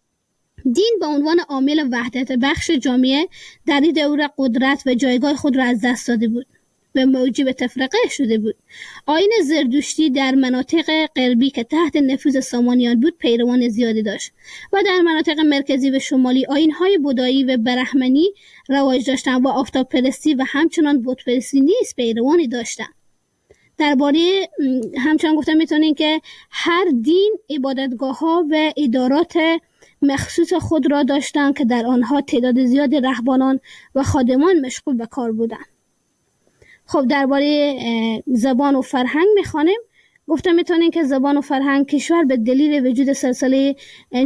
دین به عنوان عامل وحدت بخش جامعه در این دوره قدرت و جایگاه خود را از دست داده بود و موجب تفرقه شده بود. آیین زردشتی در مناطق غربی که تحت نفوذ سامانیان بود پیروان زیادی داشت و در مناطق مرکزی و شمالی آیین‌های بودایی و برهمنی رواج داشتند و آفتاب پرستی و همچنان بت پرستی نیز پیروانی داشتند. درباره همچنان گفتم میتونین که هر دین عبادتگاه‌ها و ادارات مخصوص خود را داشتند که در آنها تعداد زیاد رهبانان و خادمان مشغول به کار بودند. خب درباره زبان و فرهنگ میخوانیم. گفتم میتونین که زبان و فرهنگ کشور به دلیل وجود سلسله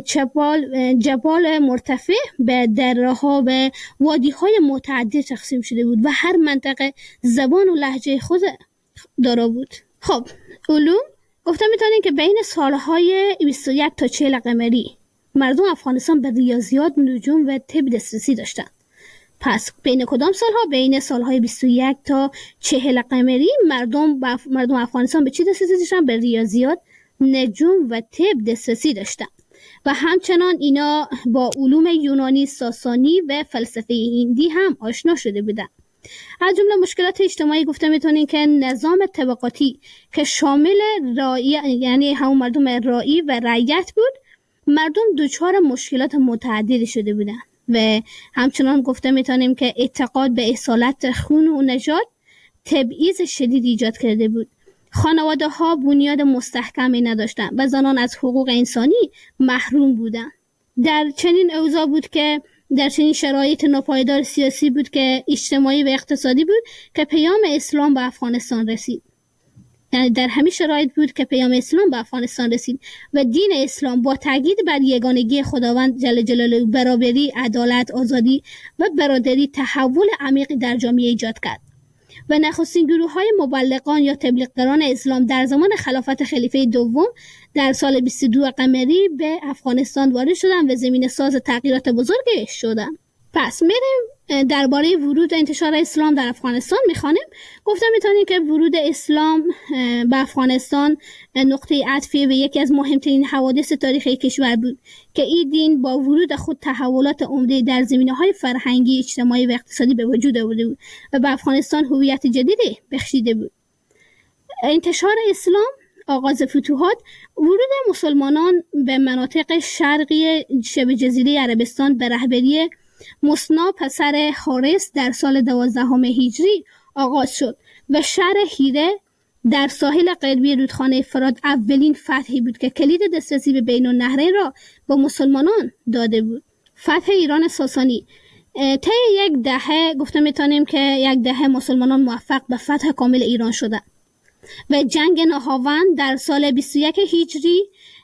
جبال جبال مرتفع به دره‌ها و وادی‌های متعدد تقسیم شده بود و هر منطقه زبان و لهجه خود دارا بود. خب علوم گفتم میتونین که بین سالهای بیست و یک تا چهل قمری مردم افغانستان به ریاضیات، نجوم و طب دسترسی داشتند. پس بین کدام سالها؟ بین سالهای بیست و یک تا چهل قمری مردم بف... مردم افغانستان به چی دسترسی داشتن؟ به ریاضیات، نجوم و طب دسترسی داشتن و همچنان اینا با علوم یونانی، ساسانی و فلسفه هندی هم آشنا شده بودن. از جمله مشکلات اجتماعی گفته میتونین که نظام طبقاتی که شامل رعی، یعنی همون مردم رعی و رعیت بود، مردم دچار مشکلات متعددی شده بودن و همچنان گفته میتونیم که اعتقاد به اصالت خون و نژاد تبعیض شدید ایجاد کرده بود. خانواده ها بنیاد مستحکمی نداشتند و زنان از حقوق انسانی محروم بودند. در چنین اوضاع بود که در چنین شرایط ناپایدار سیاسی بود که اجتماعی و اقتصادی بود که پیام اسلام به افغانستان رسید. یعنی در همین شرایط بود که پیام اسلام به افغانستان رسید و دین اسلام با تاکید بر یگانگی خداوند جل جلاله، برابری، عدالت، آزادی و برادری تحول عمیقی در جامعه ایجاد کرد و نخستین گروه‌های مبلغان یا تبلیغگران اسلام در زمان خلافت خلیفه دوم در سال بیست و دو قمری به افغانستان وارد شدند و زمینه ساز تغییرات بزرگی شدند. پس میریم درباره ورود و انتشار اسلام در افغانستان میخوانیم. گفتم میتونیم که ورود اسلام به افغانستان نقطه عطفی به یکی از مهمترین حوادث تاریخی کشور بود که این دین با ورود خود تحولات عمده در زمینه‌های فرهنگی، اجتماعی و اقتصادی به وجود آورده بود و به افغانستان هویت جدیدی بخشیده بود. انتشار اسلام، آغاز فتوحات، ورود مسلمانان به مناطق شرقی شبه جزیره عربستان به رهبری مصنا پسر حارس در سال دوازدهم هجری آغاز شد و شهر هیره در ساحل غربی رودخانه فرات اولین فتحی بود که کلید دسترسی به بین النهرین را با مسلمانان داده بود. فتح ایران ساسانی طی یک دهه گفته میتونیم که یک دهه مسلمانان موفق به فتح کامل ایران شدند و جنگ نهاوند در سال بیست و یک هجری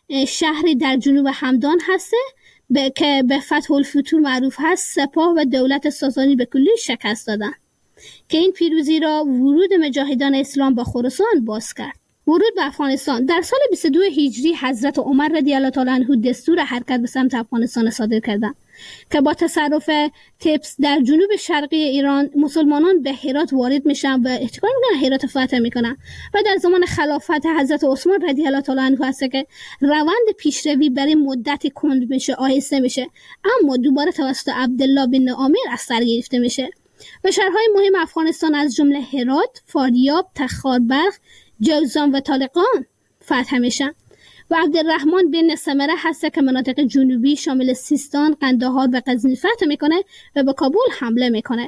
شهری در جنوب همدان هسته به که به فتح الفتوح معروف هست، سپاه و دولت ساسانی به کلی شکست دادند که این پیروزی را ورود مجاهدان اسلام به خراسان باز کرد. ورود به افغانستان در سال بیست و دو هجری حضرت عمر رضی الله تعالی عنه دستور حرکت به سمت افغانستان صادر کردند که با تصرف تبس در جنوب شرقی ایران مسلمانان به هرات وارد میشن و احتکار میکنن، هرات فتح میکنن و در زمان خلافت حضرت عثمان رضی الله تعالی عنه هست که روند پیشروی برای مدتی کند میشه، آهسته میشه، اما دوباره توسط عبدالله بن عامر از سر گرفته میشه و شهرهای مهم افغانستان از جمله هرات، فاریاب، تخاربرق، جوزان و طالقان فتح میشن و عبدالرحمن بن سمره هست که مناطق جنوبی شامل سیستان، قندهار و غزنی فتح میکنه و به کابل حمله میکنه.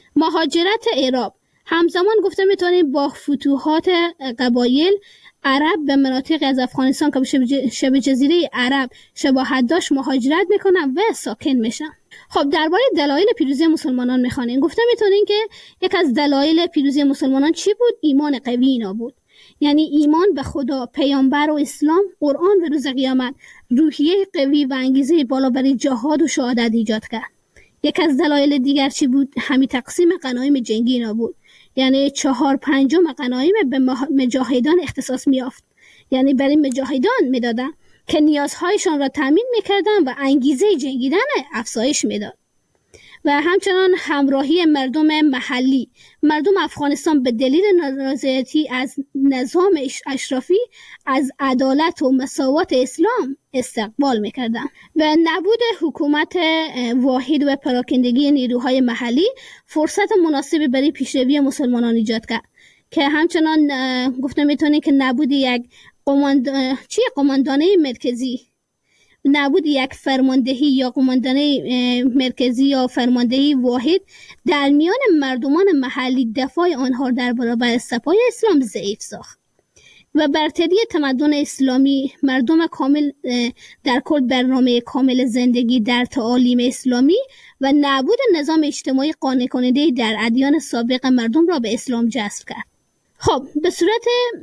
مهاجرت عرب همزمان گفته میتونیم با فتوحات قبایل عرب به مناطق از افغانستان که به شبه جزیره عرب شباهت داشت مهاجرت میکنن و ساکن میشن. خب درباره دلایل پیروزی مسلمانان میخوانیم. گفته میتونیم که یک از دلایل پیروزی مسلمانان چی بود؟ ایمان قوی اینا بود. یعنی ایمان به خدا، پیامبر و اسلام، قرآن و روز قیامت روحیه قوی و انگیزه بالا برای جهاد و شهادت ایجاد کرد. یک از دلایل دیگر چی بود؟ همین تقسیم غنایم جنگی اینا بود. یعنی چهار پنجم غنایم به مجاهدان اختصاص میافت، یعنی برای مجاهدان میدادن که نیازهایشان را تامین میکردن و انگیزه جنگیدن افزایش میداد. و همچنان همراهی مردم محلی. مردم افغانستان به دلیل نارضایتی از نظام اشرافی از عدالت و مساوات اسلام استقبال میکردند و نبود حکومت واحد و پراکندگی نیروهای محلی فرصت مناسبی برای پیشروی مسلمانان ایجاد کرد که همچنان گفته میتونیم که نبود یک قماند... چی قماندانه مرکزی، نبود یک فرماندهی یا قماندانه مرکزی یا فرماندهی واحد در میان مردمان محلی دفاع آنها در برابر سپاه اسلام ضعیف ساخت و برتری تمدن اسلامی. مردم کامل در کل برنامه کامل زندگی در تعالیم اسلامی و نبود نظام اجتماعی قانع کننده در ادیان سابق مردم را به اسلام جذب کرد. خب به صورت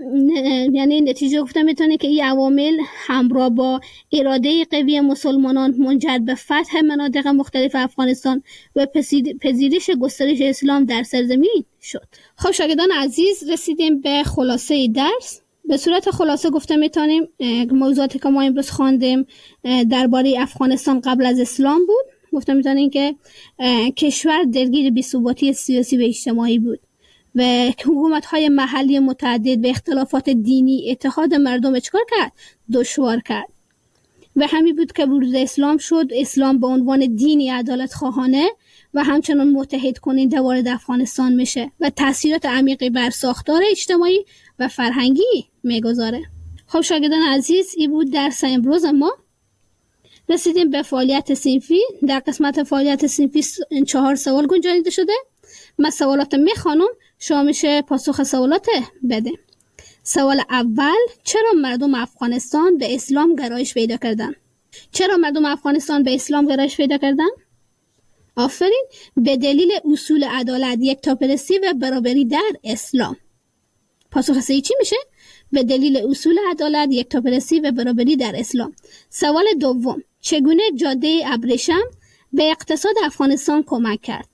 یعنی نتیجه گفته میتونه که این عوامل همراه با اراده قوی مسلمانان منجر به فتح مناطق مختلف افغانستان و پذیرش گسترش اسلام در سرزمین شد. خب شاگردان عزیز، رسیدیم به خلاصه درس. به صورت خلاصه گفته میتونیم موضوعاتی که ما امروز خواندیم درباره افغانستان قبل از اسلام بود. گفته میتونیم که کشور درگیر بی‌ثباتی سیاسی و اجتماعی بود و حکومت‌های محلی متعدد به اختلافات دینی اتحاد مردم چکار کرد؟ دشوار کرد و همین بود که ورود اسلام شد. اسلام به عنوان دینی عدالت خواهانه و همچنان متحد کننده وارد افغانستان میشه و تاثیرات عمیقی بر ساختار اجتماعی و فرهنگی میگذاره. خب شاگردان عزیز، این بود درس امروز ما. رسیدیم به فعالیت صنفی. در قسمت فعالیت صنفی چهار سوال گنجانیده شده. من سوالات میخوانم، شما میشه پاسخ سوالات بده. سوال اول: چرا مردم افغانستان به اسلام گرایش پیدا کردن؟ چرا مردم افغانستان به اسلام گرایش پیدا کردن؟ آفرین، به دلیل اصول عدالت، یکتاپرستی و برابری در اسلام. پاسخ صحیح چی میشه؟ به دلیل اصول عدالت، یکتاپرستی و برابری در اسلام. سوال دوم: چگونه جاده ابریشم به اقتصاد افغانستان کمک کرد؟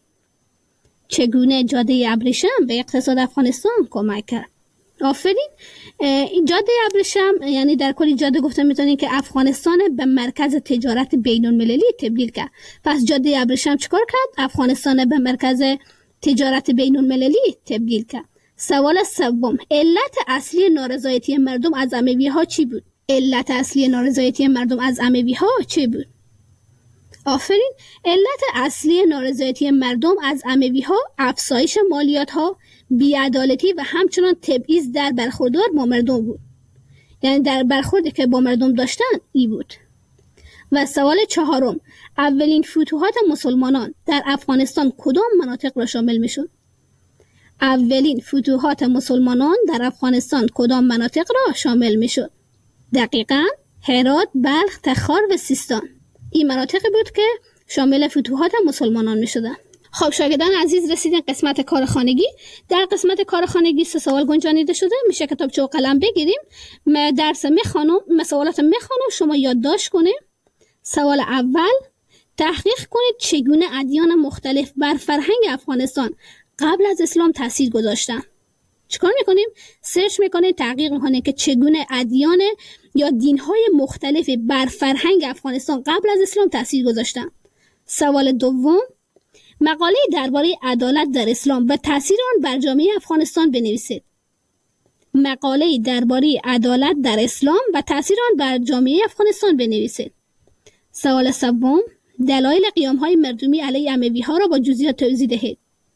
چگونه جاده ابریشم به اقتصاد افغانستان کمک کرد؟ آفرین، جاده ابریشم یعنی در کل جاده گفته میتونیم که افغانستان به مرکز تجارت بین المللی تبدیل کرد. پس جاده ابریشم چیکار کرد؟ افغانستان به مرکز تجارت بین المللی تبدیل کرد. سوال سوم: علت اصلی نارضایتی مردم از اموی ها چی بود؟ علت اصلی نارضایتی مردم از اموی ها چی بود؟ آفرین، علت اصلی نارضایتی مردم از اموی ها افزایش مالیات ها، بی‌عدالتی و همچنان تبعیض در برخوردار با مردم بود. یعنی در برخوردی که با مردم داشتن ای بود. و سوال چهارم: اولین فتوحات مسلمانان در افغانستان کدام مناطق را شامل میشد؟ اولین فتوحات مسلمانان در افغانستان کدام مناطق را شامل میشد؟ دقیقاً هرات، بلخ، تخار و سیستان. این مناطقی بود که شامل فتوحات مسلمانان می شدن. خب شاگردان عزیز، رسیدین قسمت کارخانگی. در قسمت کارخانگی سه سوال گنجانیده شده. میشه کتابچه و قلم بگیریم. من درس میخوانم، من سوالات میخوانم، شما یادداشت کنید. سوال اول: تحقیق کنید چگونه ادیان مختلف بر فرهنگ افغانستان قبل از اسلام تاثیر گذاشتن. چیکار میکنیم؟ سرچ میکنیم، تحقیق میکنیم که چگونه ادیان یا دینهای مختلف بر فرهنگ افغانستان قبل از اسلام تاثیر گذاشتن. سوال دوم: مقاله درباره عدالت در اسلام و تاثیر آن بر جامعه افغانستان بنویسید. مقاله درباره عدالت در اسلام و تاثیر آن بر جامعه افغانستان بنویسید. سوال سوم: دلایل قیام‌های مردمی علیه اموی ها را با جزئیات توضیح دهید.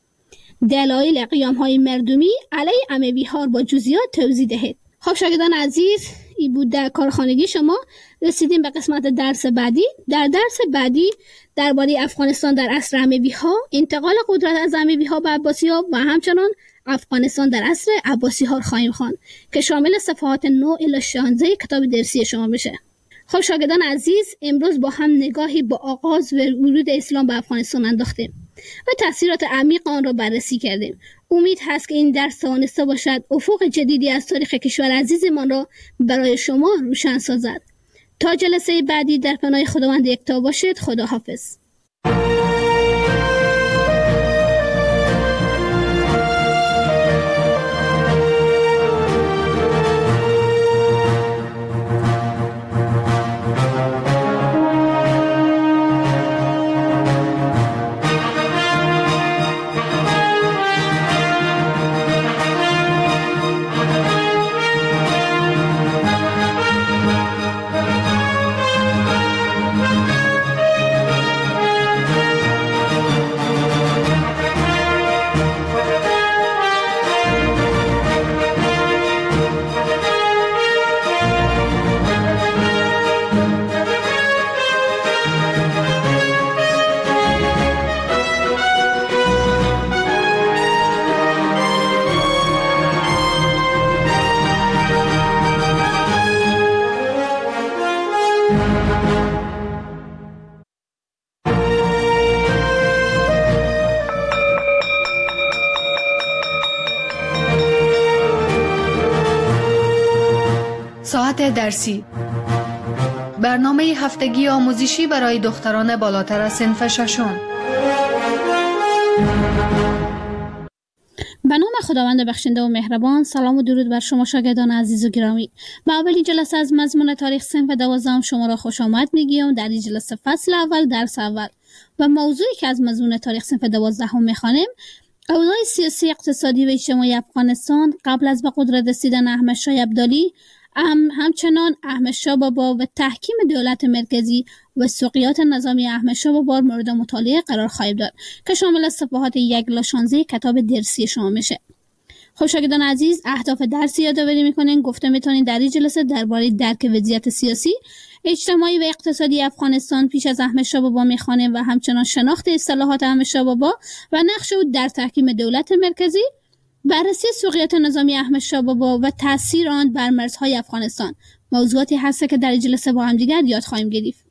دلایل قیام‌های مردمی علیه اموی ها با جزئیات توضیح دهید. خب شاگردان عزیز، این بود در کارخانگی شما. رسیدیم به قسمت درس بعدی. در درس بعدی درباره افغانستان در عصر اموی ها، انتقال قدرت از اموی ها به عباسی ها و همچنان افغانستان در عصر عباسی ها خواهیم خواند که شامل صفحات نه الی شانزده کتاب درسی شما میشه. خب شاگردان عزیز، امروز با هم نگاهی با آغاز و ورود اسلام به افغانستان انداختیم و تاثیرات عمیق آن را بررسی کردیم. امید هست که این درس توانسته باشد افق جدیدی از تاریخ کشور عزیزمان را برای شما روشن سازد. تا جلسه بعدی در پناه خداوند یکتا باشید. خدا حافظ. ساعت درسی، برنامه هفتگی آموزشی برای دختران بالاتر از صنف ششم. به نام خداوند بخشنده و مهربان. سلام و درود بر شما شاگردان عزیز و گرامی. با اولین جلسه از مضمون تاریخ صنف دوازدهم شما را خوش آمد میگیم. در این جلسه فصل اول درس اول و موضوعی که از مضمون تاریخ صنف دوازدهم میخوانیم اوضاع سیاسی، اقتصادی و اجتماعی افغانستان قبل از به قدرت رسیدن احمد شاه ابدالی، هم همچنان احمد شاه بابا و تحکیم دولت مرکزی و سقوط نظامی احمد شاه بابا مورد مطالعه قرار خواهیم داد که شامل صفحات یک الی شانزده کتاب درسی شما میشه. خب شاگردان عزیز، اهداف درسی یادآوری میکنین. گفته میتونین در این جلسه درباره درک وضعیت سیاسی، اجتماعی و اقتصادی افغانستان پیش از احمد شاه بابا میخوانیم و همچنان شناخت اصطلاحات احمد شاه بابا و نقش او در تحکیم دولت مرکزی، بررسی سقوط نظامی احمد شاه بابا و تاثیر آن بر مرزهای افغانستان موضوعاتی هست که در این جلسه با هم دیگر یاد خواهیم گرفت.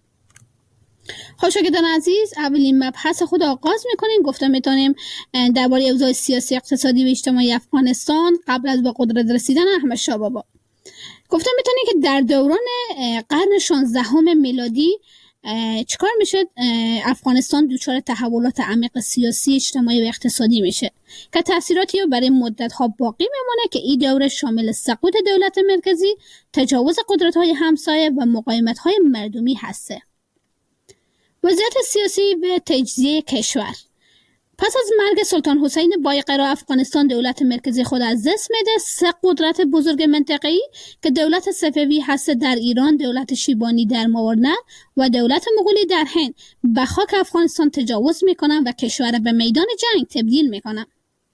خب شاگردان عزیز، اولین مبحث خود آغاز میکنیم. گفته میتونیم درباره اوضاع سیاسی، اقتصادی و اجتماعی افغانستان قبل از به قدرت رسیدن احمد شاه بابا. گفته میتونیم که در دوران قرن شانزدهم میلادی چیکار میشه؟ افغانستان دچار تحولات عمیق سیاسی، اجتماعی و اقتصادی میشه که تاثیراتی رو برای مدت ها باقی میمونه که این دوره شامل سقوط دولت مرکزی، تجاوز قدرت های همسایه و مقاومت های مردمی هسته. وضعیت سیاسی و تجزیه کشور. پس از مرگ سلطان حسین بایقرا، افغانستان دولت مرکزی خود از دست میده. سه قدرت بزرگ منطقه‌ای که دولت صفوی هست در ایران، دولت شیبانی در ماوراءالنهر و دولت مغولی در هند به خاک افغانستان تجاوز میکنن و کشور به میدان جنگ تبدیل میکنن.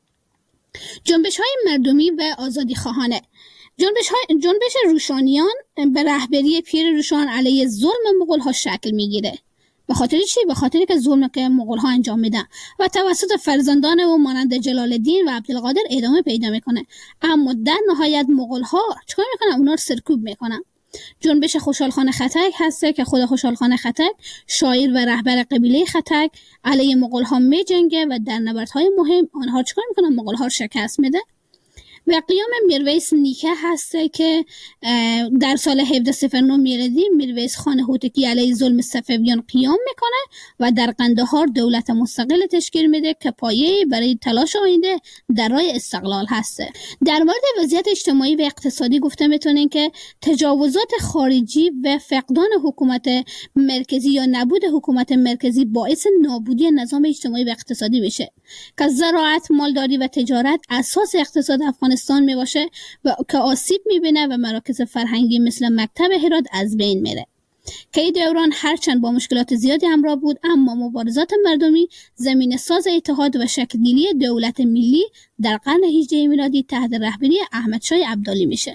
جنبش های مردمی و آزادی خواهانه. جنبش, های جنبش روشانیان به رهبری پیر روشان علیه ظلم مغول ها شکل میگیره. به خاطر چی؟ به خاطر که ظلم که مغول ها انجام میدن و توسط فرزندان او مانند جلال الدین و عبدالقادر ادامه پیدا میکنه. اما در نهایت مغول ها چیکار میکنن؟ اونا رو سرکوب میکنن. جنبش خوشحال خان خطک هسته که خود خوشحال خان خطک، شاعر و رهبر قبیله خطک، علیه مغول ها میجنگه و در نبردهای مهم آنها چیکار میکنن؟ مغول ها رو شکست میده. و قیام میرویس نیکه هسته که در سال هفده صفر نه میلادی میرویس خان هوتکی علیه ظلم صفویان قیام میکنه و در قندهار دولت مستقل تشکیل میده که پایه برای تلاش آینده در راه استقلال هسته. در مورد وضعیت اجتماعی و اقتصادی گفته میتونین که تجاوزات خارجی و فقدان حکومت مرکزی یا نبود حکومت مرکزی باعث نابودی نظام اجتماعی و اقتصادی میشه که زراعت، مالداری و تجارت اساس اقتصاد افغانستان می باشه و که آسیب میبینه و مراکز فرهنگی مثل مکتب هرات از بین میره. که این دوران هرچند با مشکلات زیادی همراه بود، اما مبارزات مردمی زمین ساز اتحاد و شکلگیری دولت ملی در قرن هجده میلادی تحت رهبری احمد شاه ابدالی میشه.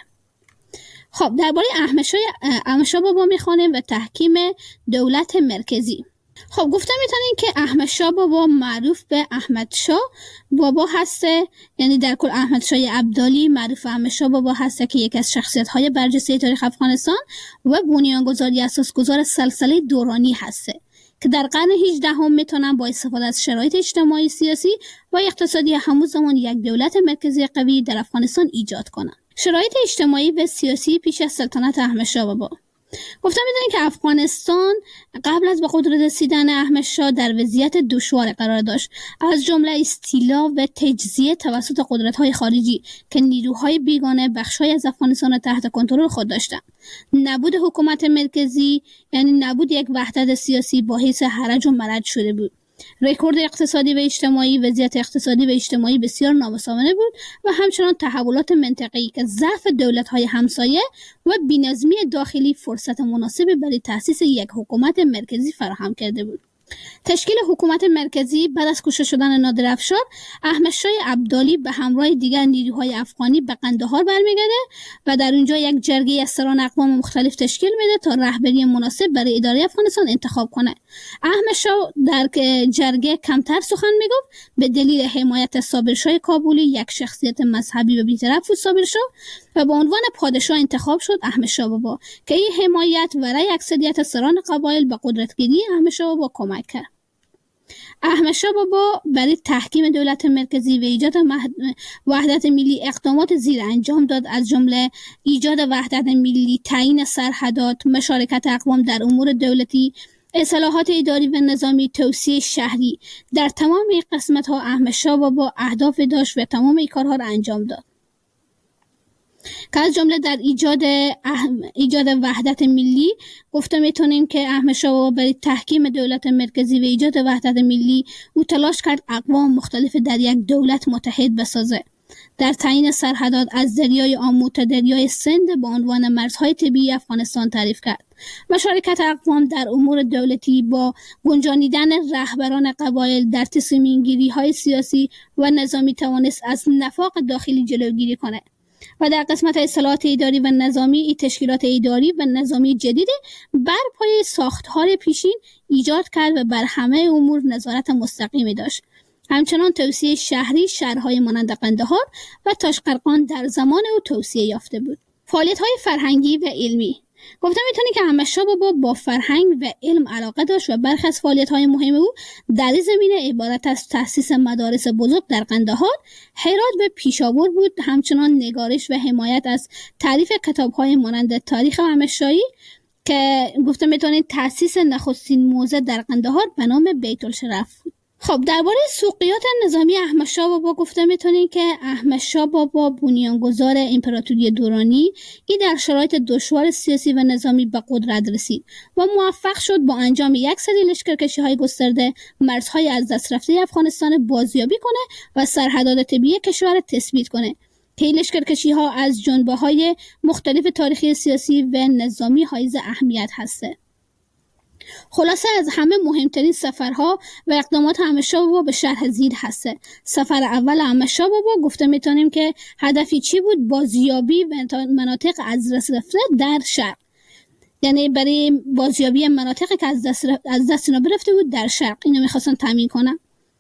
خب درباره احمد شاه احمد شاه بابا میخوانیم و تحکیم دولت مرکزی. خب گفته میتونین که احمد شاه بابا معروف به احمد شاه بابا هسته، یعنی در کل احمد شاه ابدالی معروف احمد شاه بابا هسته که یکی از شخصیت های برجسته تاریخ افغانستان و بنیانگذاری اساسگذار سلسله دورانی هسته که در قرن هجدهم میتونن با استفاده از شرایط اجتماعی، سیاسی و اقتصادی همون زمان یک دولت مرکزی قوی در افغانستان ایجاد کنن. شرایط اجتماعی و سیاسی پیش از سلطنت احمد شاه بابا. گفته میدونید که افغانستان قبل از به قدرت رسیدن احمد شاه در وضعیت دشوار قرار داشت، از جمله استیلا و تجزیه توسط قدرت‌های خارجی که نیروهای بیگانه بخش‌های از افغانستان را تحت کنترل خود داشتند. نبود حکومت مرکزی یعنی نبود یک وحدت سیاسی باعث هرج و مرج شده بود. رکورد اقتصادی و اجتماعی، وضعیت اقتصادی و اجتماعی بسیار نامساوانه بود و همچنان تحولات منطقه‌ای که ضعف دولت‌های همسایه و بی‌نظمی داخلی فرصت مناسبی برای تأسیس یک حکومت مرکزی فراهم کرده بود. تشکیل حکومت مرکزی بعد از کشته شدن نادر افشار، احمد شاه ابدالی به همراه دیگر نیروهای افغانی به قندهار برمیگرده و در اونجا یک جرگه از سران اقوام مختلف تشکیل میده تا رهبری مناسب برای اداره افغانستان انتخاب کنه. احمد شاه در جرگه کمتر سخن میگفت به دلیل حمایت صابر شاه کابلی، یک شخصیت مذهبی و بی‌طرف بود صابر شاه، و به عنوان پادشاه انتخاب شد احمد شاه بابا که این حمایت و رأی اکثریت سران قبایل به قدرتگیری احمد شاه بابا کمک کرد. احمد شاه بابا برای تحکیم دولت مرکزی و ایجاد وحدت ملی اقدامات زیر انجام داد، از جمله ایجاد وحدت ملی، تعیین سرحدات، مشارکت اقوام در امور دولتی، اصلاحات اداری و نظامی، توسعه شهری. در تمام این قسمت ها احمد شاه بابا اهداف داشت و تمام این کارها را انجام داد، که از جمله در ایجاد اهم... ایجاد وحدت ملی گفته میتونیم که احمد شاه بابا برای تحکیم دولت مرکزی و ایجاد وحدت ملی او تلاش کرد اقوام مختلف در یک دولت متحد بسازه. در تعیین سرحدات از دریای آمو تا دریای سند با عنوان مرزهای طبیعی افغانستان تعریف کرد. مشارکت اقوام در امور دولتی با گنجانیدن رهبران قبایل در تصمیم‌گیری‌های سیاسی و نظامی توانست از نفاق داخلی جلوگیری کنه و در قسمت اصلاحات اداری و نظامی ای تشکیلات اداری و نظامی جدید بر پایه ساختار پیشین ایجاد کرد و بر همه امور نظارت مستقیمی داشت. همچنان توسعه شهری شهرهای مانند قندهار و تاشقرغان در زمان او توسعه یافته بود. فعالیت‌های فرهنگی و علمی گفته میتونی که احمد شاه بابا با فرهنگ و علم علاقه داشت و برخی از فعالیت‌های مهم او در این زمینه عبارت از تأسیس مدارس بزرگ در قندهار، هرات و پیشاور بود. همچنان نگارش و حمایت از تالیف کتاب‌های مانند تاریخ احمدشاهی که گفته میتونید تأسیس نخستین موزه در قندهار به نام بیت الشرف بود. خب درباره سوقیات نظامی احمد شاه بابا گفته میتونیم که احمد شاه بابا بنیانگذار امپراتوری دورانی ای در شرایط دشوار سیاسی و نظامی به قدرت رسید و موفق شد با انجام یک سری لشکرکشی‌های گسترده مرزهای از دست رفته افغانستان بازیابی کنه و سرحدات طبیعی کشور تثبیت کنه که این لشکرکشی‌ها از جنبه‌های مختلف تاریخی سیاسی و نظامی حائز اهمیت هسته. خلاصه از همه مهمترین سفرها و اقدامات احمد شاه بابا به شرح زیر هسته. سفر اول احمد شاه بابا گفته میتونیم که هدفی چی بود؟ بازیابی مناطق از دست رفته در شرق، یعنی برای بازیابی مناطقی که از دست از دست اینا برفته بود در شرق، اینو میخواستن تامین کنن.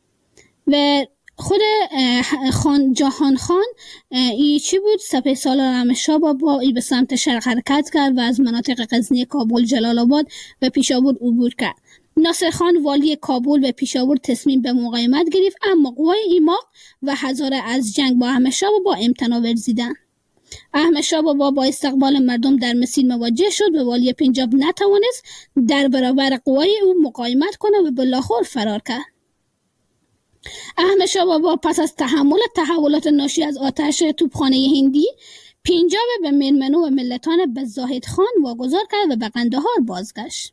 و خود خان جهان خان ای چی بود؟ سپه سالار احمد شاه بابا ای به سمت شرق حرکت کرد و از مناطق غزنی، کابل، جلال آباد و پیشاور عبور کرد. ناصر خان والی کابل و پیشاور تصمیم به مقاومت گرفت، اما قوای ایماق و هزاره از جنگ با احمد شاه بابا امتناع ورزیدند. احمد شاه بابا با استقبال مردم در مسیر مواجه شد و والی پنجاب نتوانست در برابر قوای او مقاومت کنه و به لاهور فرار کرد. احمد شاه بابا پس از تحمل تحولات ناشی از آتش توپخانه هندی، پنجاب به میرمنو و ملتان به زاهد خان واگذار کرد و به قندهار بازگشت.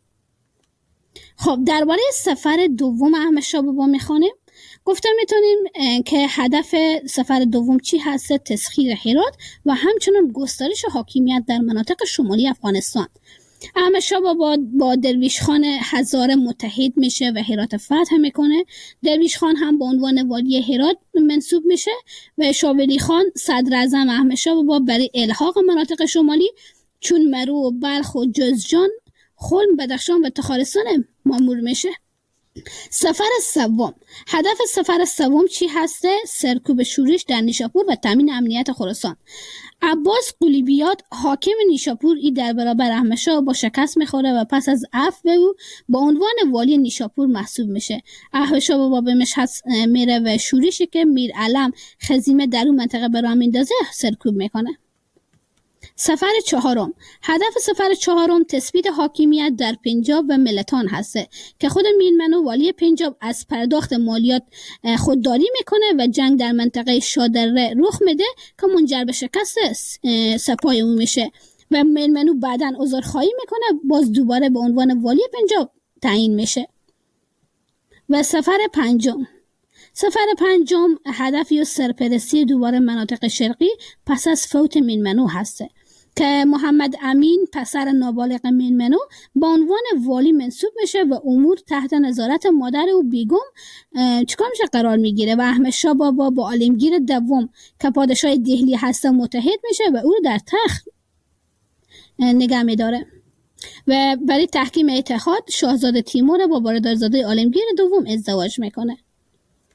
خب درباره سفر دوم احمد شاه بابا میخوانیم. گفته میتونیم که هدف سفر دوم چی هست؟ تسخیر هرات و همچنان گسترش حاکمیت در مناطق شمالی افغانستان. احمد شاه بابا با درویش خان هزاره متحد میشه و هرات فتح میکنه. درویش خان هم به عنوان والی هرات منصوب میشه و شاولی خان صدر اعظم احمد شاه بابا برای الحاق مناطق شمالی چون مرو و بلخ و جوزجان، خلم، بدخشان و تخارستان مامور میشه. سفر سوم، هدف سفر سوم چی هسته؟ سرکوب شورش در نیشاپور و تامین امنیت خراسان. عباس قلیبیات حاکم نیشاپور ای در برابر احمد شاه با شکست میخوره و پس از عفو او با عنوان والی نیشاپور محسوب میشه. احمد شاه بابا به مشهد میره و شورشی که میر علم خزیمه در اون منطقه به راه میندازه سرکوب میکنه. سفر چهارم، هدف سفر چهارم تثبیت حاکمیت در پنجاب و ملتان هسته که خود میرمنو والی پنجاب از پرداخت مالیات خودداری میکنه و جنگ در منطقه شادره رخ میده که منجر به شکست سپاه او میشه و میرمنو بعداً عذرخواهی میکنه، باز دوباره به عنوان والی پنجاب تعیین میشه. و سفر پنجم، سفر پنجم هدفی و سرپرستی دوباره مناطق شرقی پس از فوت میرمنو هسته که محمد امین پسر نابالغ میرمنو با عنوان والی منصوب میشه و امور تحت نظارت مادر او بیگم چیکار میشه قرار میگیره و احمد شاه بابا با عالمگیر دوم که پادشاه دهلی هسته متحد میشه و او در تخت نگه میداره و برای تحکیم اتحاد شاهزاده تیمور با برادرزاده عالمگیر دوم ازدواج میکنه.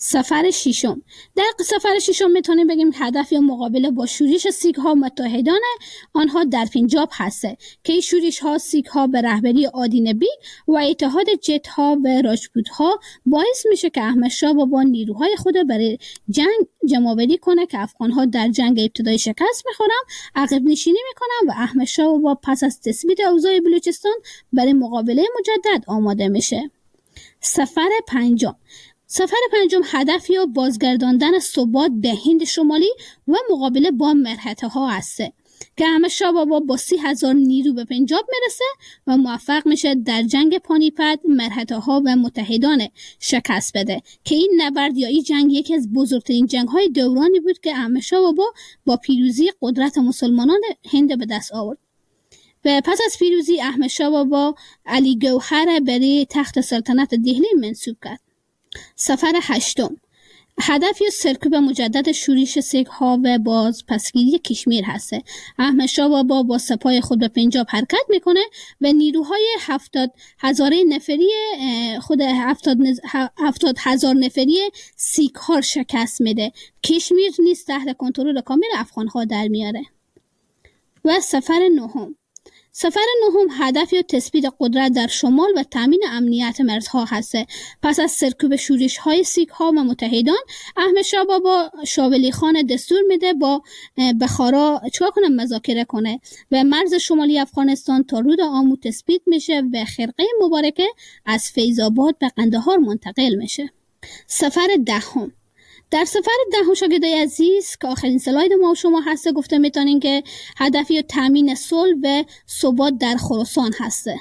سفر ششم. در سفر ششم میتونیم بگیم هدف یا مقابله با شورش سیک ها متحدان آنها در پنجاب هسته که این شورش ها سیک ها به رهبری آدین بیگ و اتحاد جت ها و راجپوت ها باعث میشه که احمد شاه بابا نیروهای خود برای جنگ جمع‌آوری کنه که افغان ها در جنگ ابتدایی شکست میخورن، عقب نشینی میکنن و احمد شاه بابا پس از تثبیت اوضاع بلوچستان برای مقابله مجدد آماده میشه. سفر پنجم. سفر پنجم هدف یا بازگرداندن ثبات به هند شمالی و مقابله با مرهټه ها است که احمد شاه بابا با سی هزار نیرو به پنجاب میرسه و موفق میشه در جنگ پانیپت مرهټه ها و متحدان شکست بده که این نبرد یا این جنگ یکی از بزرگترین جنگ های دورانی بود که احمد شاه بابا با پیروزی قدرت مسلمانان هند به دست آورد. و پس از پیروزی احمد شاه بابا علی گوهر برای تخت سلطنت دهلی منصوب کرد. سفر هشتم. هدف یا سرکوب مجدد شورش سیک ها و باز پسگیری کشمیر هسته. احمد شاه بابا با سپاه خود به پنجاب حرکت میکنه و نیروهای هفتاد هزاره نفری خود هفتاد, هفتاد هزار نفری سیک ها شکست میده. کشمیر نیز تحت کنترل کامل افغان ها در میاره. و سفر نهم. سفر نهم هدف یا تثبیت قدرت در شمال و تامین امنیت مرزها هست. پس از سرکوب شورش های سیک ها و متحدان احمد شاه بابا شاه ولی خان دستور میده با بخارا چیکار کنه مذاکره کنه و مرز شمالی افغانستان تا رود آمو تثبیت میشه و خرقه مبارکه از فیض آباد به قندهار منتقل میشه. سفر دهم. در سفر دهم شاگردای عزیز که آخرین سلاید ما و شما هسته گفته میتونین که هدف یا تامین صلح و ثبات در خراسان هسته.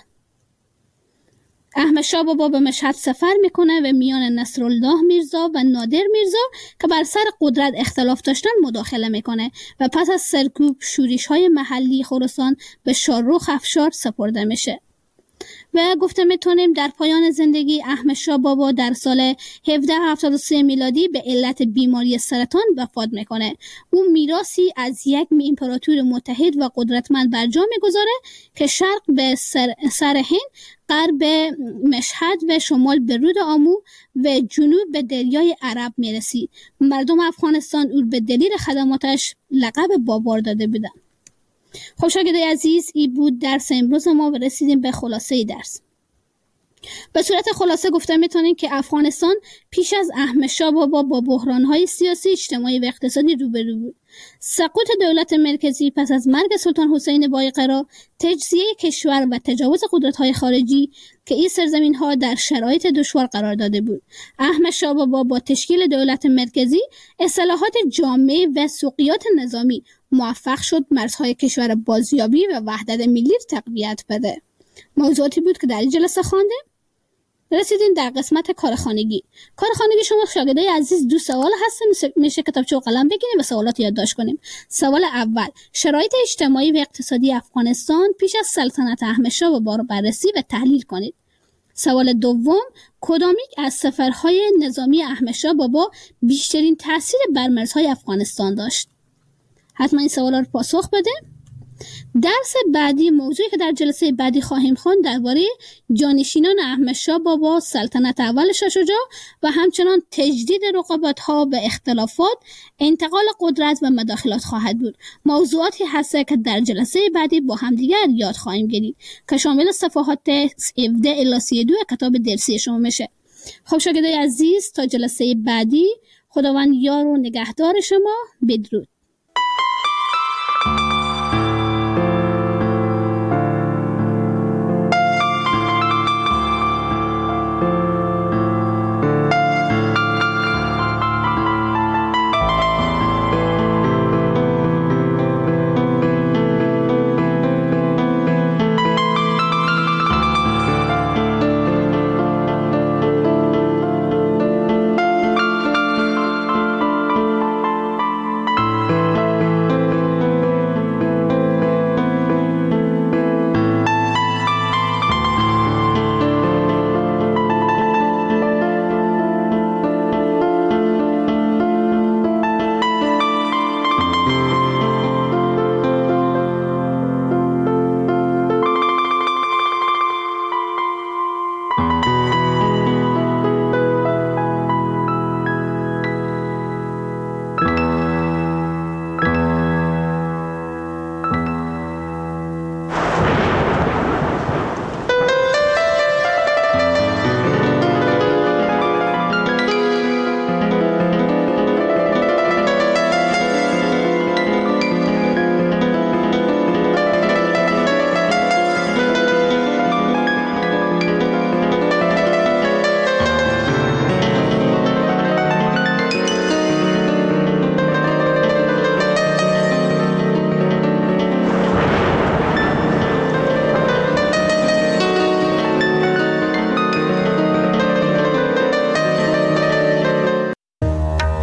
احمد شاه بابا به مشهد سفر میکنه و میان نصرالله میرزا و نادر میرزا که بر سر قدرت اختلاف داشتن مداخله میکنه و پس از سرکوب شورش های محلی خراسان به شاهرخ افشار سپرده میشه. و گفته میتونیم در پایان زندگی احمد شاه بابا در سال هفده هفتاد و سه میلادی به علت بیماری سرطان وفات میکنه. او میراثی از یک امپراتور متحد و قدرتمند بر جا میگذاره که شرق به سر, سر هند، غرب مشهد و شمال به رود آمو و جنوب به دریای عرب میرسید. مردم افغانستان او به دلیل خدماتش لقب بابار داده بودند. خب شاگردای عزیز، این بود درس امروز ما و رسیدیم به خلاصه درس. به صورت خلاصه گفته میتونیم که افغانستان پیش از احمد شاه بابا با بحران‌های سیاسی، اجتماعی و اقتصادی روبرو بود. سقوط دولت مرکزی پس از مرگ سلطان حسین بایقرا، تجزیه کشور و تجاوز قدرت‌های خارجی که این سرزمین‌ها در شرایط دشوار قرار داده بود. احمد شاه بابا با تشکیل دولت مرکزی، اصلاحات جامع و سوقیات نظامی موفق شد مرزهای کشور بازیابی و وحدت ملی تقویت بده. موضوعاتی بود که در این جلسه خواندیم. رسیدیم در قسمت کارخانگی. کارخانگی شما شاگردای عزیز دو سوال هست، میشه کتابچه و قلم بگیریم و سوالات یادداشت کنیم. سوال اول: شرایط اجتماعی و اقتصادی افغانستان پیش از سلطنت احمد شاه بابا رو بررسی و تحلیل کنید. سوال دوم: کدامیک از سفرهای نظامی احمد شاه بابا بیشترین تاثیر بر مرزهای افغانستان داشت؟ حتما این سوالا رو پاسخ بده. درس بعدی، موضوعی که در جلسه بعدی خواهیم خواند، درباره جانشینان احمد شاه بابا، سلطنت اول شاه شجاع و همچنان تجدید رقابت‌ها و اختلافات، انتقال قدرت و مداخلات خواهد بود. موضوعاتی هست که در جلسه بعدی با همدیگر یاد خواهیم گرفت که شامل صفحات هفده الی سی و دو کتاب درسی شما میشه. خب شاگردای عزیز، تا جلسه بعدی، خداوند یار و نگهدار شما. بدرود.